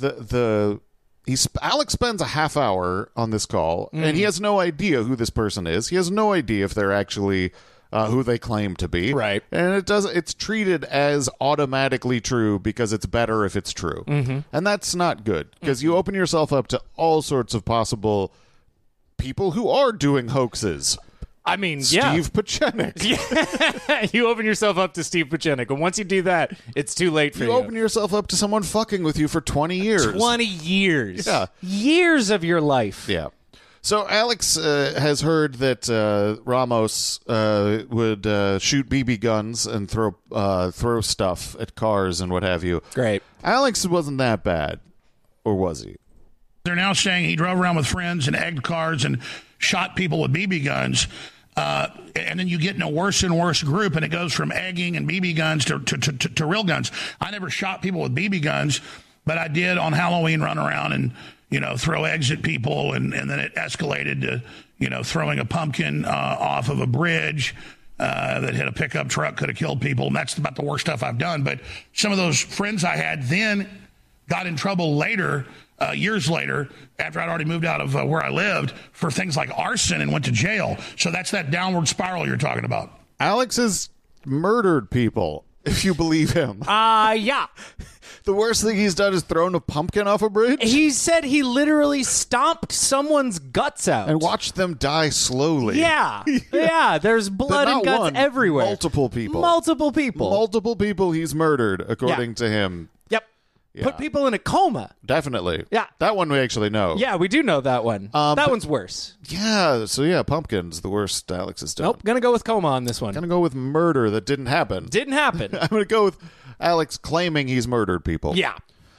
Alex spends a half hour on this call, and he has no idea who this person is. He has no idea if they're actually who they claim to be. Right. And it's treated as automatically true because it's better if it's true. Mm-hmm. And that's not good because you open yourself up to all sorts of possible people who are doing hoaxes. I mean, Steve Pieczenik. Yeah. You open yourself up to Steve Pieczenik, and once you do that, it's too late for you. You open yourself up to someone fucking with you for 20 years. 20 years. Yeah. Years of your life. Yeah. So Alex has heard that Ramos would shoot BB guns and throw stuff at cars and what have you. Great. Alex wasn't that bad, or was he? They're now saying he drove around with friends and egged cars and shot people with BB guns. And then you get in a worse and worse group, and it goes from egging and BB guns to real guns. I never shot people with BB guns, but I did on Halloween run around and, throw eggs at people, and then it escalated to, throwing a pumpkin off of a bridge that hit a pickup truck, could have killed people, and that's about the worst stuff I've done. But some of those friends I had then got in trouble later, years later, after I'd already moved out of where I lived, for things like arson and went to jail. So that's that downward spiral you're talking about. Alex has murdered people, if you believe him. Yeah. The worst thing he's done is thrown a pumpkin off a bridge? He said he literally stomped someone's guts out. And watched them die slowly. Yeah. Yeah, there's blood and guts everywhere. Multiple people. Multiple people he's murdered, according to him. Yep. Yeah. Put people in a coma. Definitely. Yeah. That one we actually know. Yeah, we do know that one. That one's worse. Yeah, so pumpkin's the worst Alex has done. Nope, gonna go with coma on this one. Gonna go with murder that didn't happen. Didn't happen. I'm gonna go with Alex claiming he's murdered people. Yeah.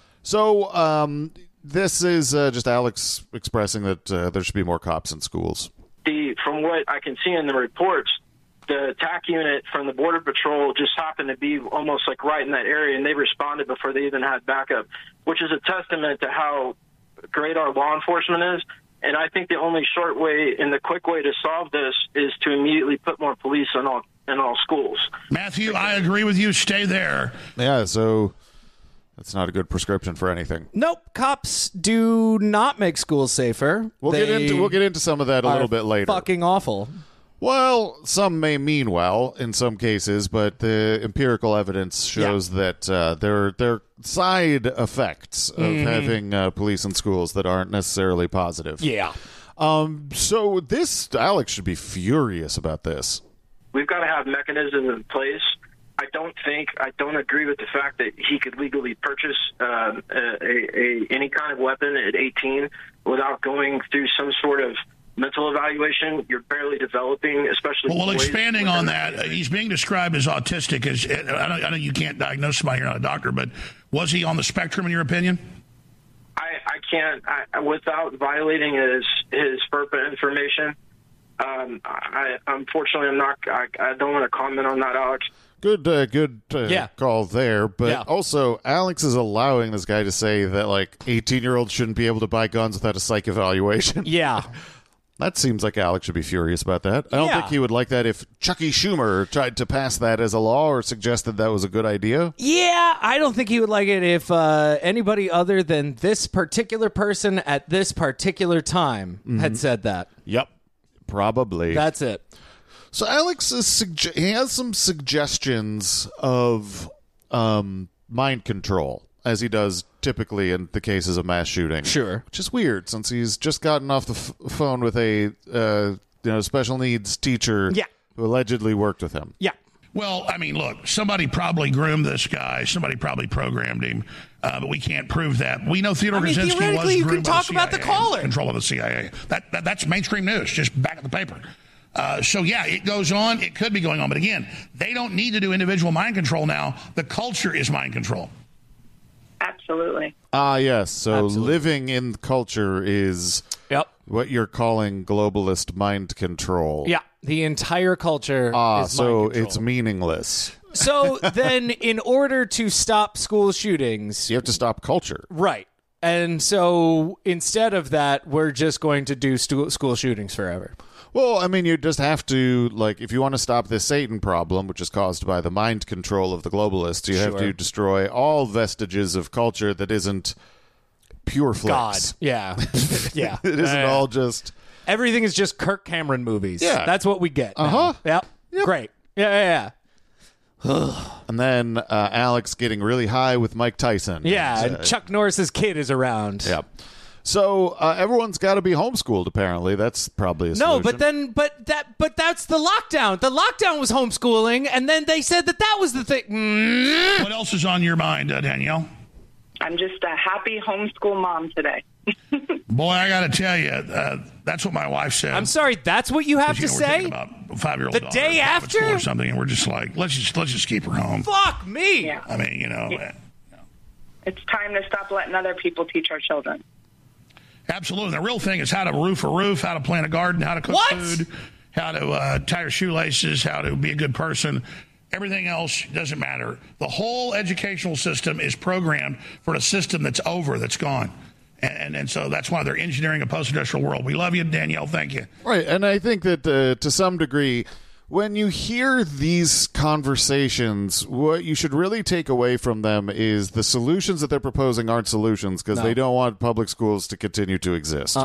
So, this is just Alex expressing that there should be more cops in schools. From what I can see in the reports, the TAC unit from the Border Patrol just happened to be almost like right in that area, and they responded before they even had backup, which is a testament to how great our law enforcement is. And I think the only short way and the quick way to solve this is to immediately put more police in all schools. Matthew, I agree with you. Stay there. Yeah, so that's not a good prescription for anything. Nope, cops do not make schools safer. We'll get into some of that a little bit later. Fucking awful. Well, some may mean well in some cases, but the empirical evidence shows that there are side effects of having police in schools that aren't necessarily positive. Yeah. So Alex should be furious about this. We've got to have mechanisms in place. I don't agree with the fact that he could legally purchase any kind of weapon at 18 without going through some sort of mental evaluation. You're barely developing, especially. Well, expanding on that, he's being described as autistic. I know you can't diagnose somebody, you're not a doctor, but was he on the spectrum in your opinion? I can't, without violating his FERPA information. Unfortunately, I'm not. I don't want to comment on that, Alex. Good call there. But also, Alex is allowing this guy to say that 18-year-olds shouldn't be able to buy guns without a psych evaluation. Yeah. That seems like Alex should be furious about that. I don't think he would like that if Chucky Schumer tried to pass that as a law or suggested that was a good idea. Yeah, I don't think he would like it if anybody other than this particular person at this particular time had said that. Yep, probably. That's it. So Alex he has some suggestions of mind control, as he does typically in the cases of mass shooting. Sure. Which is weird, since he's just gotten off the phone with a special needs teacher who allegedly worked with him. Yeah. Well, I mean, look, somebody probably groomed this guy. Somebody probably programmed him, but we can't prove that. We know Theodore Kaczynski was you groomed can talk by the about the caller. Control of the CIA. That's mainstream news, just back at the paper. So, it goes on. It could be going on. But again, they don't need to do individual mind control now. The culture is mind control. Absolutely. Yes. So living in culture is what you're calling globalist mind control. Yeah. The entire culture is mind control. It's meaningless. So then in order to stop school shootings... You have to stop culture. Right. And so instead of that, we're just going to do school shootings forever. Well, I mean, you just have to, if you want to stop this Satan problem, which is caused by the mind control of the globalists, you have to destroy all vestiges of culture that isn't pure flicks. God. Yeah. Yeah. It isn't all just... Everything is just Kirk Cameron movies. Yeah. That's what we get. Uh-huh. Yep. Great. Yeah. And then Alex getting really high with Mike Tyson. Yeah, and Chuck Norris's kid is around. Yeah. So everyone's got to be homeschooled. Apparently, that's probably a solution. No, but that's the lockdown. The lockdown was homeschooling, and then they said that was the thing. What else is on your mind, Danielle? I'm just a happy homeschool mom today. Boy, I got to tell you, that's what my wife said. I'm sorry, that's what you have to we're say? thinking about a 5-year-old The daughter day at private school after? or something, and we're just like, let's just keep her home. Fuck me. Yeah. I mean, It's time to stop letting other people teach our children. Absolutely. The real thing is how to roof a roof, how to plant a garden, how to cook food, how to tie your shoelaces, how to be a good person. Everything else doesn't matter. The whole educational system is programmed for a system that's over, that's gone. And so that's why they're engineering a post-industrial world. We love you, Danielle. Thank you. Right. And I think that to some degree, when you hear these conversations, what you should really take away from them is the solutions that they're proposing aren't solutions because they don't want public schools to continue to exist.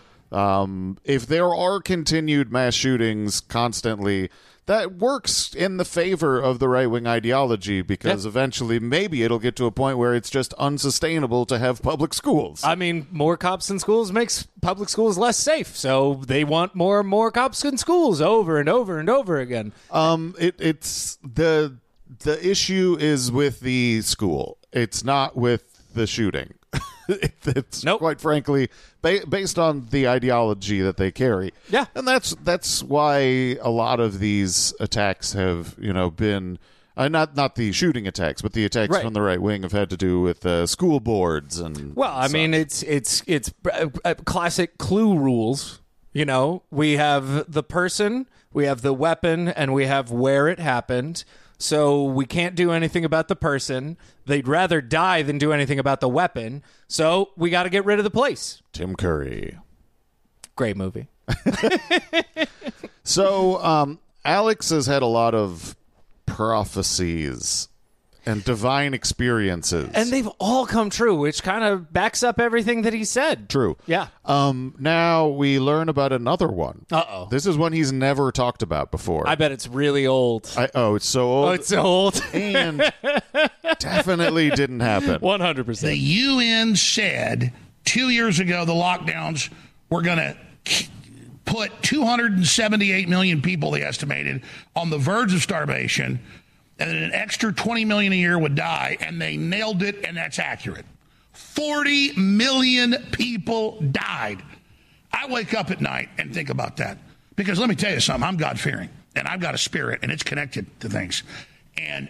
If there are continued mass shootings constantly, that works in the favor of the right-wing ideology because eventually maybe it'll get to a point where it's just unsustainable to have public schools. I mean, more cops in schools makes public schools less safe, so they want more and more cops in schools over and over and over again. It's the issue is with the school. It's not with the shooting. It's quite frankly based on the ideology that they carry. Yeah, and that's why a lot of these attacks have been not the shooting attacks, but the attacks from the right wing have had to do with school boards and. Well, I mean, it's classic Clue rules. We have the person, we have the weapon, and we have where it happened. So we can't do anything about the person. They'd rather die than do anything about the weapon. So we got to get rid of the place. Tim Curry. Great movie. So Alex has had a lot of prophecies and divine experiences. And they've all come true, which kind of backs up everything that he said. True. Yeah. Now we learn about another one. Uh-oh. This is one he's never talked about before. I bet it's really old. It's so old. Oh, it's so old. And definitely didn't happen. 100%. The UN said 2 years ago the lockdowns were going to put 278 million people, they estimated, on the verge of starvation, and then an extra 20 million a year would die, and they nailed it, and that's accurate. 40 million people died. I wake up at night and think about that. Because let me tell you something, I'm God-fearing, and I've got a spirit, and it's connected to things. And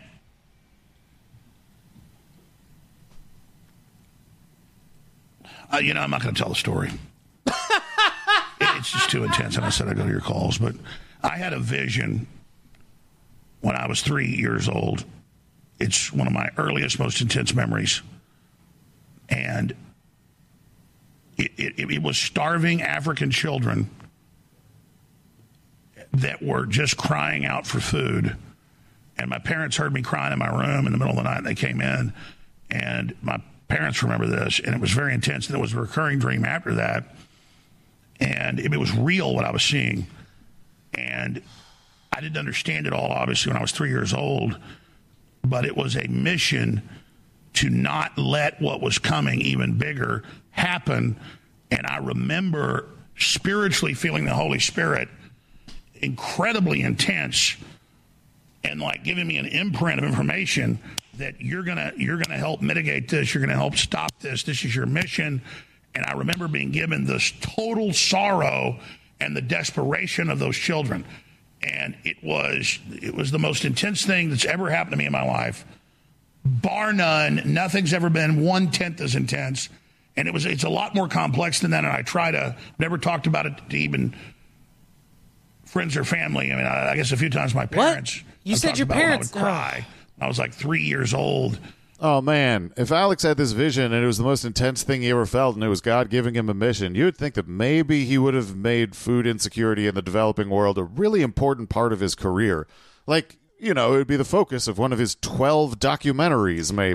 I'm not going to tell the story. It's just too intense, and I said I'd go to your calls. But I had a vision when I was 3 years old. It's one of my earliest, most intense memories. And it was starving African children that were just crying out for food. And my parents heard me crying in my room in the middle of the night, and they came in. And my parents remember this, and it was very intense. And it was a recurring dream after that. And it was real what I was seeing. And I didn't understand it all, obviously, when I was 3 years old. But it was a mission to not let what was coming even bigger happen. And I remember spiritually feeling the Holy Spirit incredibly intense and like giving me an imprint of information that you're gonna help mitigate this. You're gonna help stop this. This is your mission. And I remember being given this total sorrow and the desperation of those children. And it was the most intense thing that's ever happened to me in my life. Bar none. Nothing's ever been 1/10 as intense. And it's a lot more complex than that. And I try to never talked about it to even friends or family. I mean, I guess a few times my parents. What? You said your parents. I would cry. I was like 3 years old. Oh, man. If Alex had this vision and it was the most intense thing he ever felt and it was God giving him a mission, you would think that maybe he would have made food insecurity in the developing world a really important part of his career. Like, it would be the focus of one of his 12 documentaries, maybe.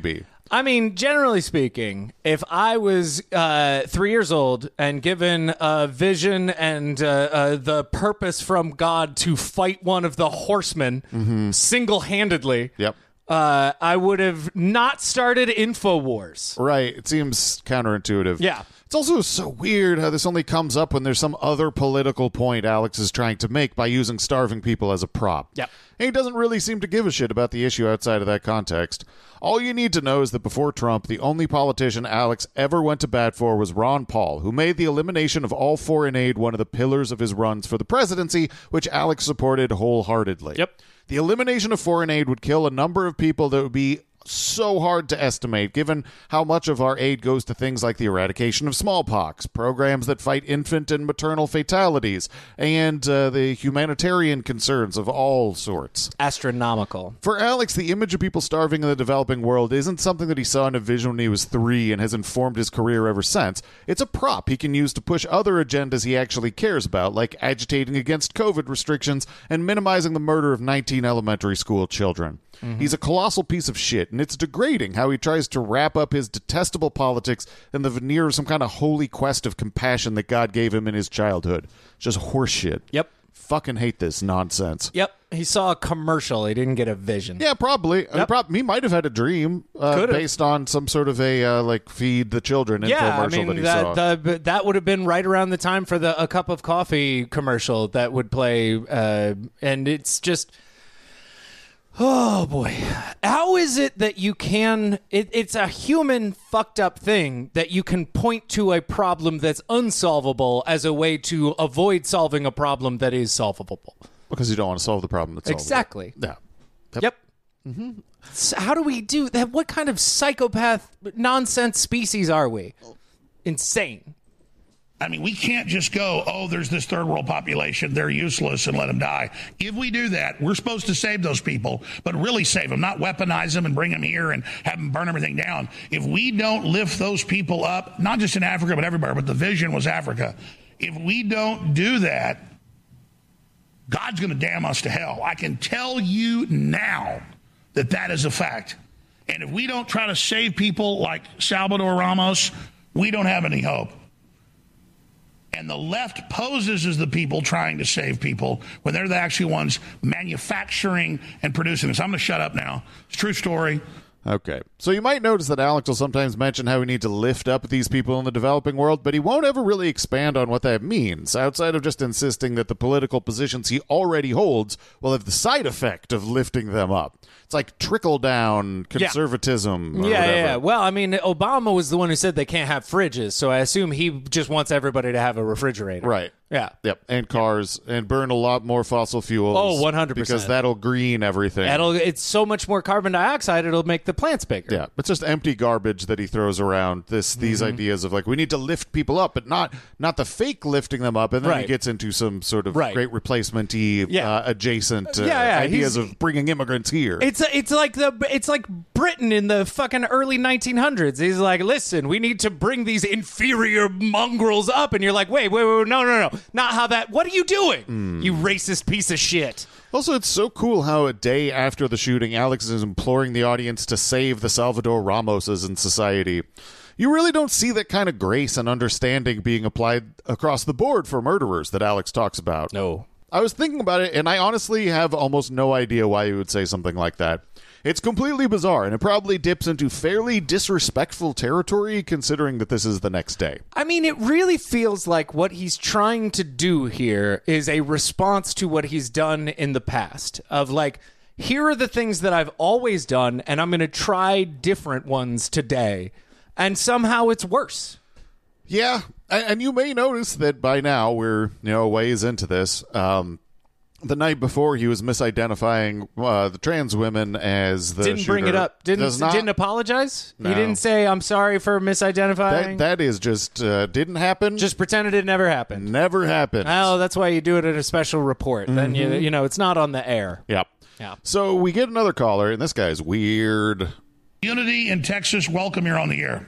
I mean, generally speaking, if I was 3 years old and given a vision and the purpose from God to fight one of the horsemen single-handedly, I would have not started InfoWars. Right. It seems counterintuitive. Yeah. It's also so weird how this only comes up when there's some other political point Alex is trying to make by using starving people as a prop. Yep. And he doesn't really seem to give a shit about the issue outside of that context. All you need to know is that before Trump, the only politician Alex ever went to bat for was Ron Paul, who made the elimination of all foreign aid one of the pillars of his runs for the presidency, which Alex supported wholeheartedly. Yep. The elimination of foreign aid would kill a number of people that would be so hard to estimate, given how much of our aid goes to things like the eradication of smallpox, programs that fight infant and maternal fatalities, and the humanitarian concerns of all sorts. Astronomical. For Alex, the image of people starving in the developing world isn't something that he saw in a vision when he was 3 and has informed his career ever since. It's a prop he can use to push other agendas he actually cares about, like agitating against COVID restrictions and minimizing the murder of 19 elementary school children. He's a colossal piece of shit, and it's degrading how he tries to wrap up his detestable politics in the veneer of some kind of holy quest of compassion that God gave him in his childhood. Just horseshit. Yep. Fucking hate this nonsense. Yep. He saw a commercial. He didn't get a vision. Yeah, probably. Yep. He might have had a dream based on some sort of a feed the children infomercial that he saw. That would have been right around the time for a cup of coffee commercial that would play, and it's just... Oh, boy. How is it that you can... It's a human fucked up thing that you can point to a problem that's unsolvable as a way to avoid solving a problem that is solvable? Because you don't want to solve the problem that's solvable. Exactly. Yeah. Yep. Mm-hmm. So how do we do that? What kind of psychopath nonsense species are we? Insane. I mean, we can't just go, oh, there's this third world population, they're useless, and let them die. If we do that, we're supposed to save those people, but really save them, not weaponize them and bring them here and have them burn everything down. If we don't lift those people up, not just in Africa, but everywhere, but the vision was Africa. If we don't do that, God's going to damn us to hell. I can tell you now that that is a fact. And if we don't try to save people like Salvador Ramos, we don't have any hope. And the left poses as the people trying to save people when they're the actual ones manufacturing and producing this. I'm going to shut up now. It's a true story. Okay. So you might notice that Alex will sometimes mention how we need to lift up these people in the developing world, but he won't ever really expand on what that means, outside of just insisting that the political positions he already holds will have the side effect of lifting them up. It's like trickle-down conservatism. Yeah. Well, I mean, Obama was the one who said they can't have fridges, so I assume he just wants everybody to have a refrigerator. Right. Yeah. Yep. And cars, and burn a lot more fossil fuels. Oh, 100%. Because that'll green everything. It's so much more carbon dioxide, it'll make the plants bigger. Yeah. It's just empty garbage that he throws around. These ideas of, like, we need to lift people up, but not the fake lifting them up. And then he gets into some sort of great replacement-y adjacent ideas of bringing immigrants here. It's like Britain in the fucking early 1900s. He's like, listen, we need to bring these inferior mongrels up, and you're like, wait, no, not how that. What are you doing, you racist piece of shit? Also, it's so cool how a day after the shooting, Alex is imploring the audience to save the Salvador Ramoses in society. You really don't see that kind of grace and understanding being applied across the board for murderers that Alex talks about. No. I was thinking about it, and I honestly have almost no idea why you would say something like that. It's completely bizarre, and it probably dips into fairly disrespectful territory, considering that this is the next day. I mean, it really feels like what he's trying to do here is a response to what he's done in the past. Of like, here are the things that I've always done, and I'm going to try different ones today. And somehow it's worse. Yeah, and you may notice that by now we're a ways into this. The night before, he was misidentifying the trans women as the Didn't shooter. bring it up. Didn't apologize? No. He didn't say, I'm sorry for misidentifying? That is just didn't happen. Just pretended it never happened. Never happened. Oh, that's why you do it at a special report. Then it's not on the air. Yep. Yeah. So we get another caller, and this guy's weird. Unity in Texas, welcome. You're on the air.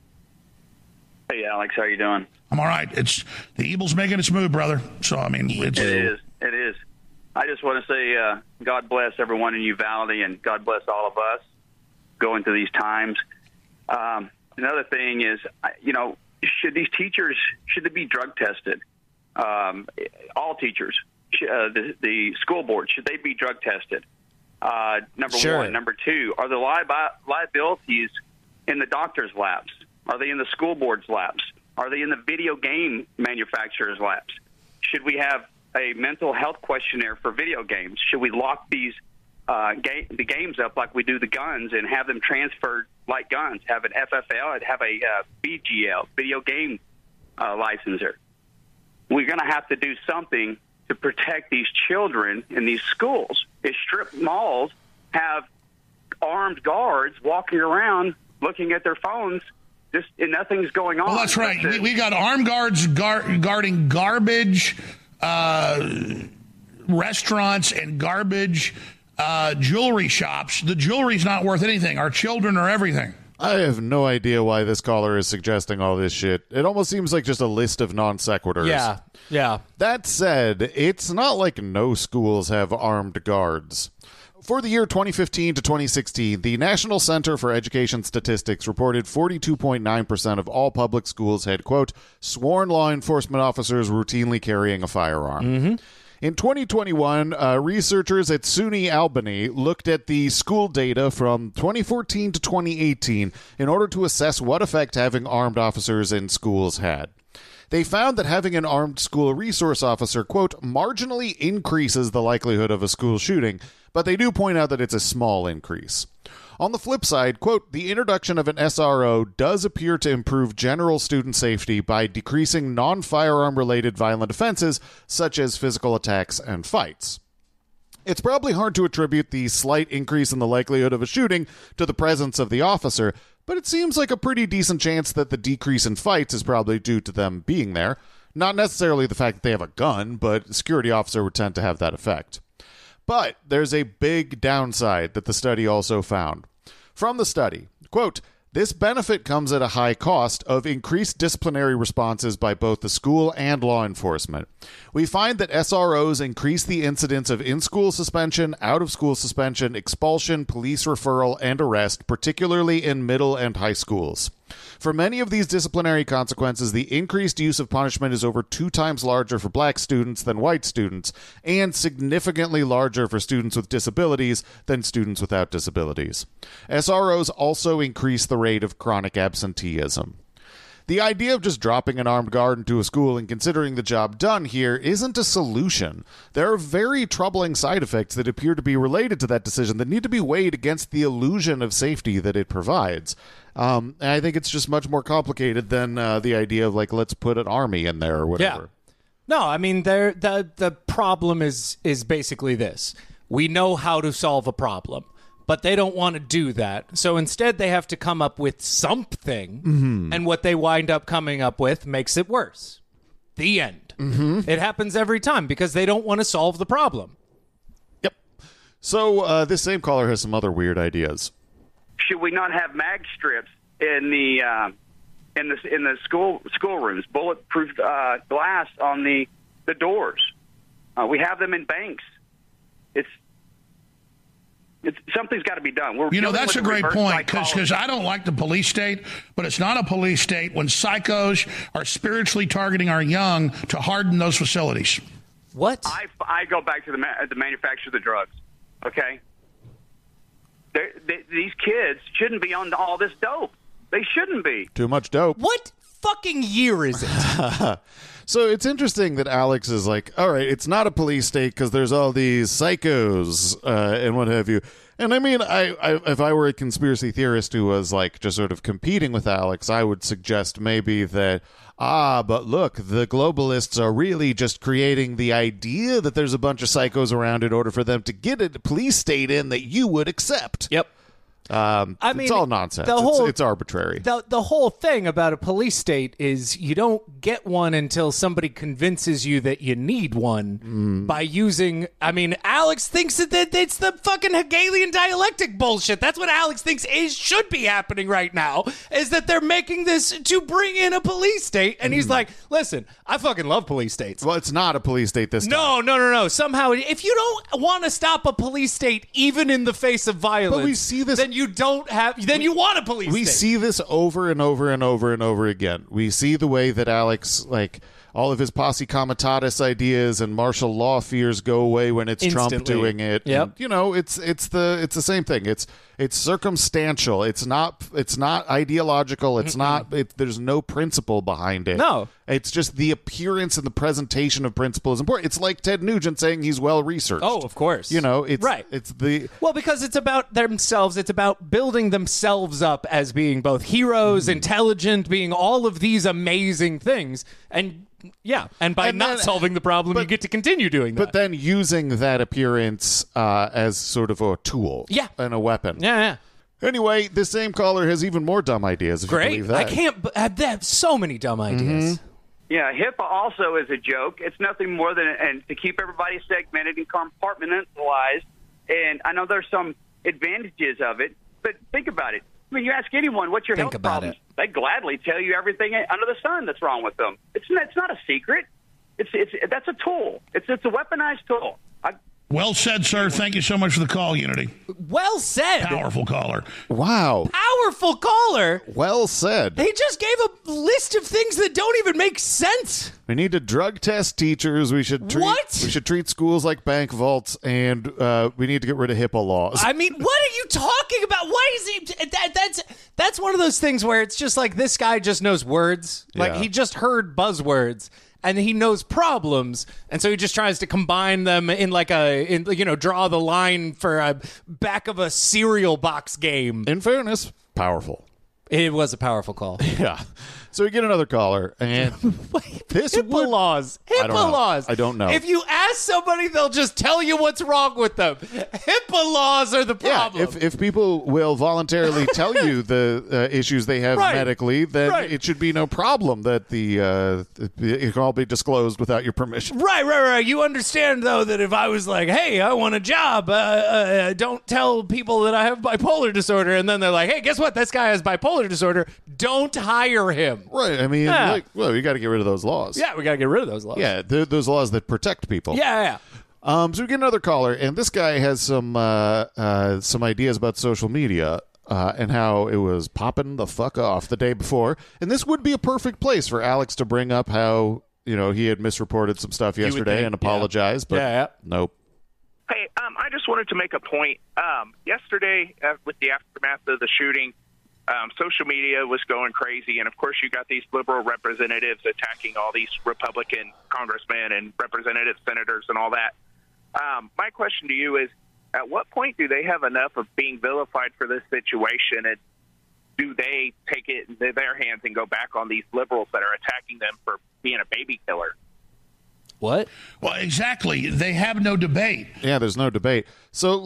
Hey, Alex, how you doing? I'm all right. It's the evil's making its move, brother. So, I mean, It is. I just want to say God bless everyone in Uvalde, and God bless all of us going through these times. Another thing is, should these teachers, should they be drug tested? All teachers, the school board, should they be drug tested? Number one. Number two, are the liabilities in the doctor's labs? Are they in the school board's labs? Are they in the video game manufacturers' labs? Should we have a mental health questionnaire for video games? Should we lock these the games up like we do the guns and have them transferred like guns? Have an FFL and have a BGL, video game licensor. We're going to have to do something to protect these children in these schools. If strip malls have armed guards walking around looking at their phones, and nothing's going on. Well, that's right. We got armed guards guarding garbage restaurants and garbage jewelry shops. The jewelry's not worth anything. Our children are everything. I have no idea why this caller is suggesting all this shit. It almost seems like just a list of non sequiturs. Yeah. That said, it's not like no schools have armed guards. For the year 2015 to 2016, the National Center for Education Statistics reported 42.9% of all public schools had, quote, sworn law enforcement officers routinely carrying a firearm. Mm-hmm. In 2021, researchers at SUNY Albany looked at the school data from 2014 to 2018 in order to assess what effect having armed officers in schools had. They found that having an armed school resource officer, quote, marginally increases the likelihood of a school shooting, but they do point out that it's a small increase. On the flip side, quote, the introduction of an SRO does appear to improve general student safety by decreasing non-firearm related violent offenses such as physical attacks and fights. It's probably hard to attribute the slight increase in the likelihood of a shooting to the presence of the officer, but it seems like a pretty decent chance that the decrease in fights is probably due to them being there. Not necessarily the fact that they have a gun, but a security officer would tend to have that effect. But there's a big downside that the study also found. From the study, quote, this benefit comes at a high cost of increased disciplinary responses by both the school and law enforcement. We find that SROs increase the incidence of in-school suspension, out-of-school suspension, expulsion, police referral, and arrest, particularly in middle and high schools. For many of these disciplinary consequences, the increased use of punishment is over 2 times larger for black students than white students, and significantly larger for students with disabilities than students without disabilities. SROs also increase the rate of chronic absenteeism. The idea of just dropping an armed guard into a school and considering the job done here isn't a solution. There are very troubling side effects that appear to be related to that decision that need to be weighed against the illusion of safety that it provides. And I think it's just much more complicated than the idea of, like, let's put an army in there or whatever. Yeah. No, I mean, the problem is basically this. We know how to solve a problem, but they don't want to do that. So instead, they have to come up with something, and what they wind up coming up with makes it worse. The end. Mm-hmm. It happens every time because they don't want to solve the problem. Yep. So this same caller has some other weird ideas. Should we not have mag strips in the schoolrooms, bulletproof glass on the doors? We have them in banks. It's something's got to be done. That's a great point, because I don't like the police state, but it's not a police state when psychos are spiritually targeting our young to harden those facilities. What? I go back to the manufacturer of the drugs, okay? These kids shouldn't be on all this dope. They shouldn't be. Too much dope. What fucking year is it? So it's interesting that Alex is like, all right, it's not a police state because there's all these psychos and what have you. And I mean, if I were a conspiracy theorist who was like just sort of competing with Alex, I would suggest maybe that, but look, the globalists are really just creating the idea that there's a bunch of psychos around in order for them to get a police state in that you would accept. Yep. It's all nonsense. It's arbitrary. The whole thing about a police state is you don't get one until somebody convinces you that you need one by using. I mean, Alex thinks that it's the fucking Hegelian dialectic bullshit. That's what Alex thinks should be happening right now, is that they're making this to bring in a police state. And he's like, listen, I fucking love police states. Well, it's not a police state this time. No. Somehow, if you don't want to stop a police state even in the face of violence, but we see this you don't have. Then you want a police We state. see this over and over and over and over again. We see the way that Alex, like, all of his posse comitatus ideas and martial law fears go away when it's Trump doing it. Yep. And, you know, it's the same thing. It's circumstantial. It's not ideological. It's not. There's no principle behind it. No. It's just the appearance and the presentation of principle is important. It's like Ted Nugent saying he's well researched. Oh, of course. You know, it's right. It's the because it's about themselves. It's about building themselves up as being both heroes, intelligent, being all of these amazing things, and by not solving the problem, you get to continue doing that. But then using that appearance as sort of a tool, and a weapon. Yeah. Anyway, this same caller has even more dumb ideas. If you believe that. I can't. They have so many dumb ideas. Yeah, HIPAA also is a joke. It's nothing more than to keep everybody segmented and compartmentalized. And I know there's some advantages of it, but think about it. I mean, you ask anyone, what's your health problems? They gladly tell you everything under the sun that's wrong with them. It's not a secret. That's a tool. It's a weaponized tool. Well said, sir. Thank you so much for the call, Unity. Well said. Powerful caller. Wow. Powerful caller. Well said. They just gave a list of things that don't even make sense. We need to drug test teachers. We should treat schools like bank vaults, and we need to get rid of HIPAA laws. I mean, what are you talking about? Why is he? That's one of those things where it's just like this guy just knows words. Like he just heard buzzwords. And he knows problems, and so he just tries to combine them in draw the line for a back of a cereal box game. In fairness, powerful. It was a powerful call. Yeah. So we get another caller, and HIPAA laws. HIPAA laws. I don't know. If you ask somebody, they'll just tell you what's wrong with them. HIPAA laws are the problem. Yeah, if people will voluntarily tell you the issues they have medically, then it should be no problem that it can all be disclosed without your permission. Right. You understand, though, that if I was like, hey, I want a job, don't tell people that I have bipolar disorder, and then they're like, hey, guess what? This guy has bipolar disorder. Don't hire him. Right. I mean, you got to get rid of those laws. Yeah, we got to get rid of those laws. Yeah, those laws that protect people. Yeah. So we get another caller, and this guy has some ideas about social media and how it was popping the fuck off the day before. And this would be a perfect place for Alex to bring up how, he had misreported some stuff yesterday and apologize, but nope. Hey, I just wanted to make a point. Yesterday, with the aftermath of the shooting, social media was going crazy, and of course you got these liberal representatives attacking all these Republican congressmen and representative senators and all that. My question to you is, at what point do they have enough of being vilified for this situation, and do they take it into their hands and go back on these liberals that are attacking them for being a baby killer? What? Well, exactly. They have no debate. Yeah, there's no debate. So,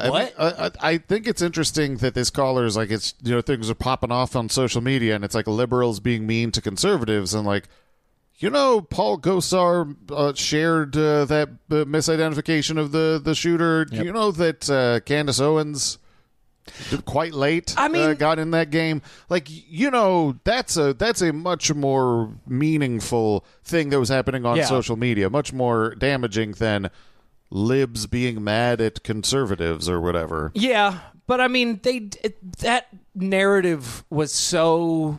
I think it's interesting that this caller is like, it's things are popping off on social media, and it's like liberals being mean to conservatives, and Paul Gosar shared that misidentification of the shooter. Yep. You know that Candace Owens quite late got in that game. That's a much more meaningful thing that was happening on social media, much more damaging than libs being mad at conservatives or whatever. Yeah, but I mean, that narrative was so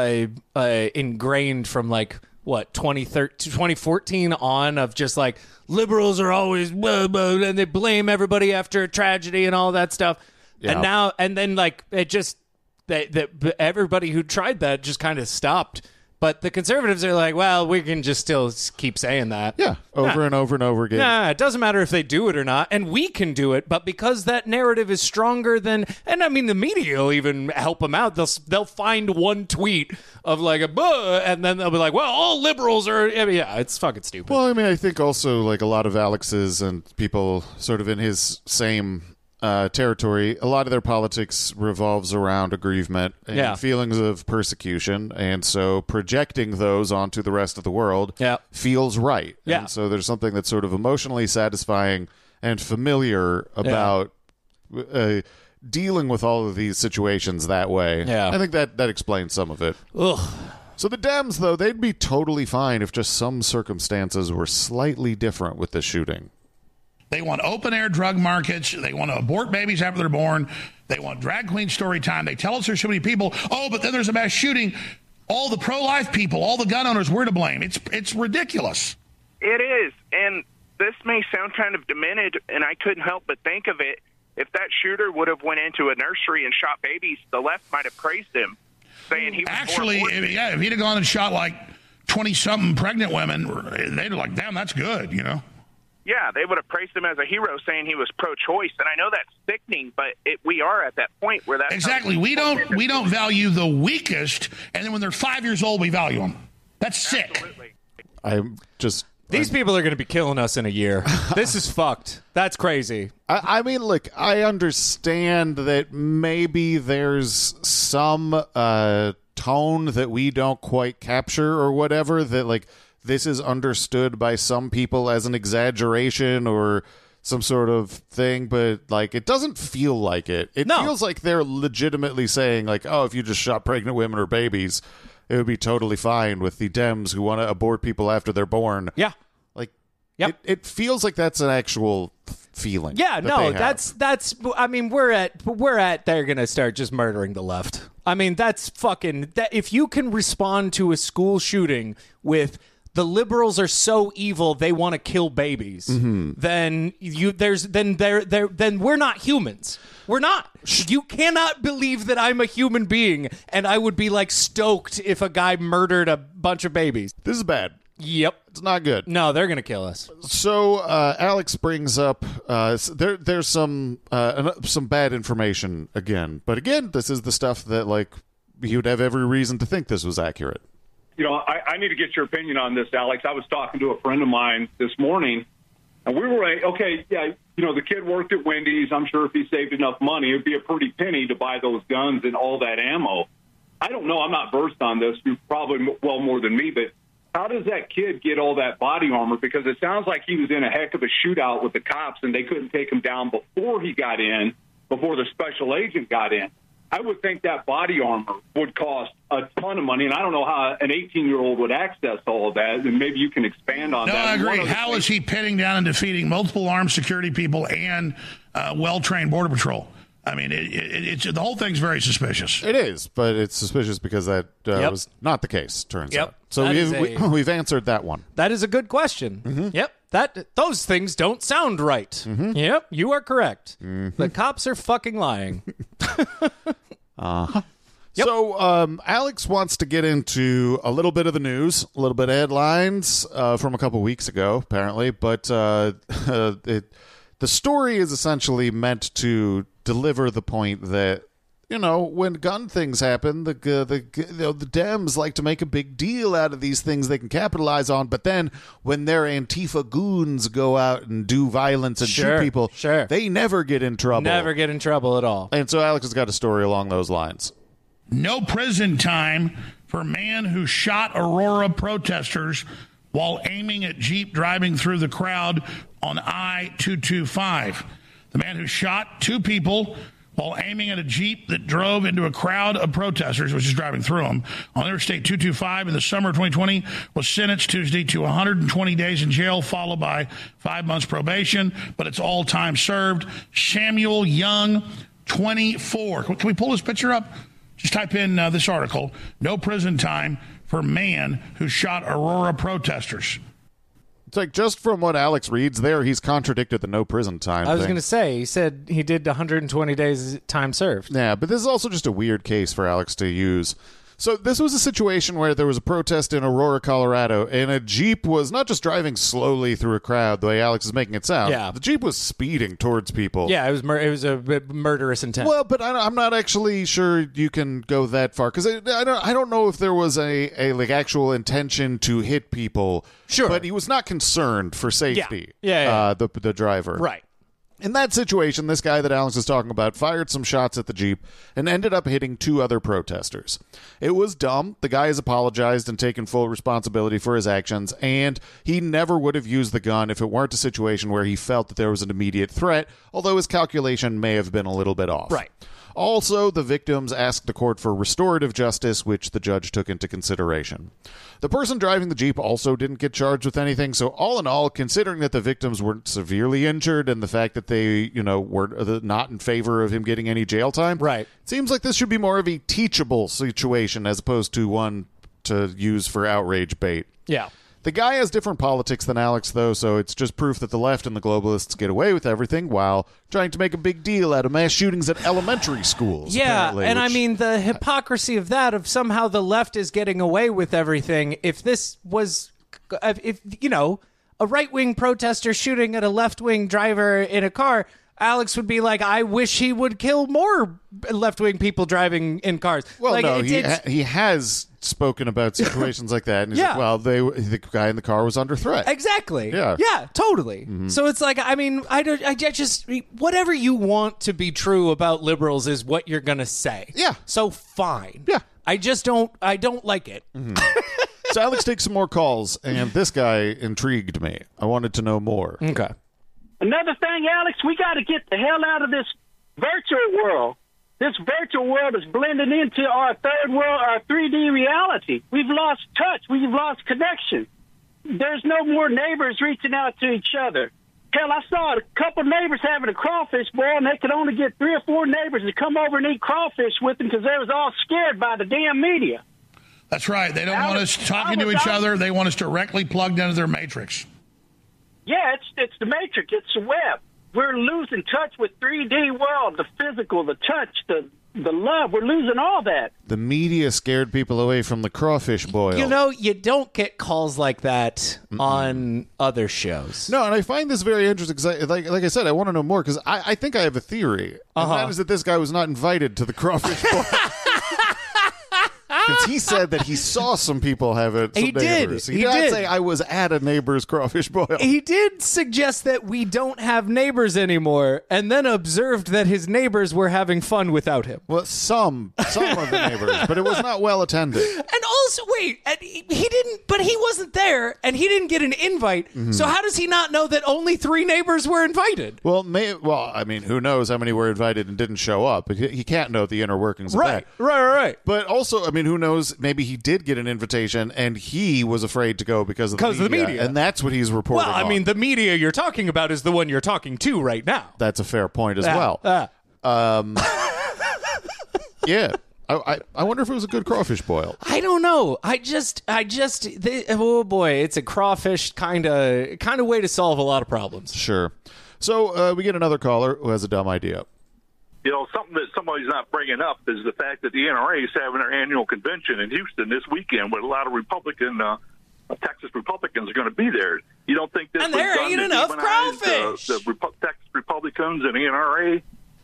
ingrained from 2014 on, of just liberals are always blah, blah, and they blame everybody after a tragedy and all that stuff. Yeah. And then it just everybody who tried that just kind of stopped. But the conservatives are like, well, we can just still keep saying that. Yeah, over and over and over again. Yeah, it doesn't matter if they do it or not, and we can do it. But because that narrative is stronger than, and I mean, the media will even help them out. They'll find one tweet of a buh, and then they'll be like, well, all liberals are. Yeah, it's fucking stupid. Well, I mean, I think also a lot of Alex's and people sort of in his same territory, a lot of their politics revolves around aggrievement and feelings of persecution, and so projecting those onto the rest of the world feels right. Yeah. And so there's something that's sort of emotionally satisfying and familiar about dealing with all of these situations that way. Yeah. I think that explains some of it. Ugh. So the Dems, though, they'd be totally fine if just some circumstances were slightly different with the shooting. They want open-air drug markets. They want to abort babies after they're born. They want drag queen story time. They tell us there's so many people. Oh, but then there's a mass shooting. All the pro-life people, all the gun owners, we're to blame. It's ridiculous. It is, and this may sound kind of demented, and I couldn't help but think of it. If that shooter would have went into a nursery and shot babies, the left might have praised him, saying he was actually, if he'd have gone and shot like 20-something pregnant women, they'd have like, damn, that's good, you know? Yeah, they would have praised him as a hero, saying he was pro-choice, and I know that's sickening, but we are at that point where that's exactly. We don't value the weakest, and then when they're 5 years old, we value them. That's sick. Absolutely. These people are going to be killing us in a year. This is fucked. That's crazy. I mean, look, I understand that maybe there's some tone that we don't quite capture or whatever, that like this is understood by some people as an exaggeration or some sort of thing, but like it doesn't feel like it. It feels like they're legitimately saying like, oh, if you just shot pregnant women or babies, it would be totally fine with the Dems who want to abort people after they're born. Yeah. Like, it feels like that's an actual feeling. Yeah, no, that's, I mean, we're at, they're going to start just murdering the left. I mean, that's fucking, if you can respond to a school shooting with, the liberals are so evil they want to kill babies, then we're not humans. We're not. You cannot believe that I'm a human being, and I would be like stoked if a guy murdered a bunch of babies. This is bad. Yep. It's not good. No, they're going to kill us. So Alex brings up there's some bad information again. But again, this is the stuff that like you would have every reason to think this was accurate. You know, I need to get your opinion on this, Alex. I was talking to a friend of mine this morning, and we were like, okay, yeah, you know, the kid worked at Wendy's. I'm sure if he saved enough money, it would be a pretty penny to buy those guns and all that ammo. I don't know. I'm not versed on this. You're probably well more than me, but how does that kid get all that body armor? Because it sounds like he was in a heck of a shootout with the cops, and they couldn't take him down before the special agent got in. I would think that body armor would cost a ton of money, and I don't know how an 18-year-old would access all of that, and maybe you can expand on that. No, I agree. How is he pitting down and defeating multiple armed security people and well-trained Border Patrol? I mean, it's the whole thing's very suspicious. It is, but it's suspicious because that was not the case, turns out. So we've answered that one. That is a good question. Mm-hmm. Yep. Those things don't sound right. Mm-hmm. Yep, you are correct. Mm-hmm. The cops are fucking lying. Yep. So Alex wants to get into a little bit of the news, a little bit of headlines from a couple weeks ago, apparently. But the story is essentially meant to deliver the point that, you know, when gun things happen, the Dems like to make a big deal out of these things they can capitalize on. But then when their Antifa goons go out and do violence and shoot people, they never get in trouble. Never get in trouble at all. And so Alex has got a story along those lines. No prison time for man who shot Aurora protesters while aiming at Jeep driving through the crowd on I-225. The man who shot two people while aiming at a Jeep that drove into a crowd of protesters, which is driving through them, on Interstate 225 in the summer of 2020, was sentenced Tuesday to 120 days in jail, followed by 5 months probation, but it's all time served. Samuel Young, 24. Can we pull this picture up? Just type in this article, no prison time for man who shot Aurora protesters. It's like, just from what Alex reads there, he's contradicted the no prison time I was going to say, he said he did 120 days time served. Yeah, but this is also just a weird case for Alex to use. So this was a situation where there was a protest in Aurora, Colorado, and a Jeep was not just driving slowly through a crowd the way Alex is making it sound. Yeah. The Jeep was speeding towards people. Yeah, it was a murderous intent. Well, but I'm not actually sure you can go that far, because I don't know if there was a like actual intention to hit people. Sure. But he was not concerned for safety. Yeah. The driver. Right. In that situation, this guy that Alex is talking about fired some shots at the Jeep and ended up hitting two other protesters. It was dumb. The guy has apologized and taken full responsibility for his actions, and he never would have used the gun if it weren't a situation where he felt that there was an immediate threat, although his calculation may have been a little bit off. Right. Also, the victims asked the court for restorative justice, which the judge took into consideration. The person driving the Jeep also didn't get charged with anything, so all in all, considering that the victims weren't severely injured and the fact that they, were not in favor of him getting any jail time, right, it seems like this should be more of a teachable situation as opposed to one to use for outrage bait. Yeah. The guy has different politics than Alex, though, so it's just proof that the left and the globalists get away with everything while trying to make a big deal out of mass shootings at elementary schools. Yeah, and I mean, the hypocrisy of that, of somehow the left is getting away with everything. If this was, a right-wing protester shooting at a left-wing driver in a car, Alex would be like, I wish he would kill more left-wing people driving in cars. Well, like, no, he has spoken about situations like that, and he's like, well, the guy in the car was under threat. Exactly. Yeah, totally. Mm-hmm. So it's like, I mean, I just whatever you want to be true about liberals is what you're gonna say. Yeah. So fine. Yeah. I don't like it. Mm-hmm. So Alex takes some more calls, and this guy intrigued me. I wanted to know more. Okay. Another thing, Alex, we got to get the hell out of this virtual world. This virtual world is blending into our third world, our 3D reality. We've lost touch. We've lost connection. There's no more neighbors reaching out to each other. Hell, I saw a couple neighbors having a crawfish boil, and they could only get 3 or 4 neighbors to come over and eat crawfish with them because they was all scared by the damn media. That's right. They don't want us talking to each other. They want us directly plugged into their matrix. Yeah, it's the matrix. It's the web. We're losing touch with 3D world, the physical, the touch, the love. We're losing all that. The media scared people away from the crawfish boil. You don't get calls like that on other shows. No, and I find this very interesting because, like I said, I want to know more because I think I have a theory. And that is that this guy was not invited to the crawfish boil. Because he said that he saw some people have it. Some neighbors. He did say I was at a neighbor's crawfish boil. He did suggest that we don't have neighbors anymore, and then observed that his neighbors were having fun without him. Well, some of the neighbors, but it was not well attended. And also, wait, he didn't, but he wasn't there, and he didn't get an invite. Mm-hmm. So how does he not know that only 3 neighbors were invited? Well, I mean, who knows how many were invited and didn't show up? But he can't know the inner workings of that. Right. But also, I mean, who knows? Maybe he did get an invitation and he was afraid to go because of the media. And that's what he's reporting. Well, I mean, the media you're talking about is the one you're talking to right now. That's a fair point as well. Yeah. I wonder if it was a good crawfish boil. I don't know. Oh boy, it's a crawfish kind of way to solve a lot of problems. Sure. So we get another caller who has a dumb idea. Something that somebody's not bringing up is the fact that the NRA is having their annual convention in Houston this weekend, with a lot of Texas Republicans are going to be there. You don't think this? And there ain't enough crawfish. The Texas Republicans and the NRA.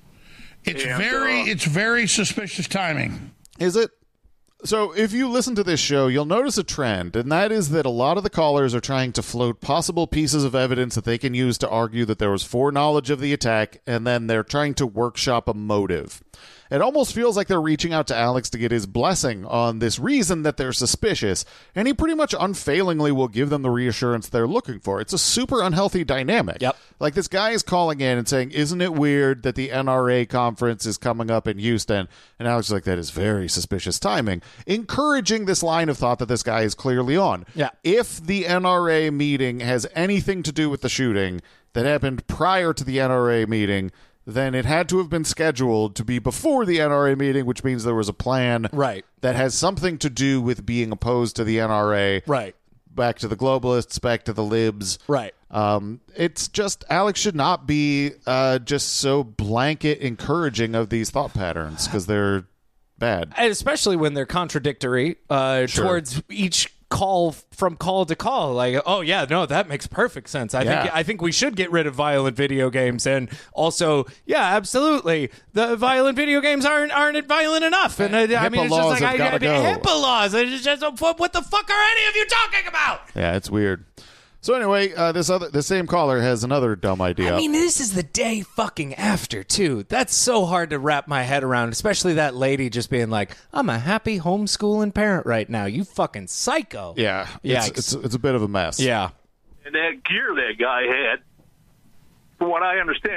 It's very suspicious timing. Is it? So if you listen to this show, you'll notice a trend, and that is that a lot of the callers are trying to float possible pieces of evidence that they can use to argue that there was foreknowledge of the attack, and then they're trying to workshop a motive. It almost feels like they're reaching out to Alex to get his blessing on this reason that they're suspicious, and he pretty much unfailingly will give them the reassurance they're looking for. It's a super unhealthy dynamic. Yep. Like, this guy is calling in and saying, isn't it weird that the NRA conference is coming up in Houston? And Alex is like, that is very suspicious timing, encouraging this line of thought that this guy is clearly on. Yeah. If the NRA meeting has anything to do with the shooting that happened prior to the NRA meeting, then it had to have been scheduled to be before the NRA meeting, which means there was a plan that has something to do with being opposed to the NRA. Right. Back to the globalists, back to the libs. Right. It's just, Alex should not be just so blanket encouraging of these thought patterns because they're bad. And especially when they're contradictory towards each call from call to call. Like, oh yeah, no, that makes perfect sense. I think we should get rid of violent video games, and also, yeah, absolutely, the violent video games aren't violent enough. And I mean, it's just like HIPAA laws. It's just, what the fuck are any of you talking about? Yeah, it's weird. So anyway, the same caller has another dumb idea. I mean, this is the day fucking after, too. That's so hard to wrap my head around, especially that lady just being like, I'm a happy homeschooling parent right now. You fucking psycho. Yeah. It's a bit of a mess. Yeah. And that gear that guy had, from what I understand,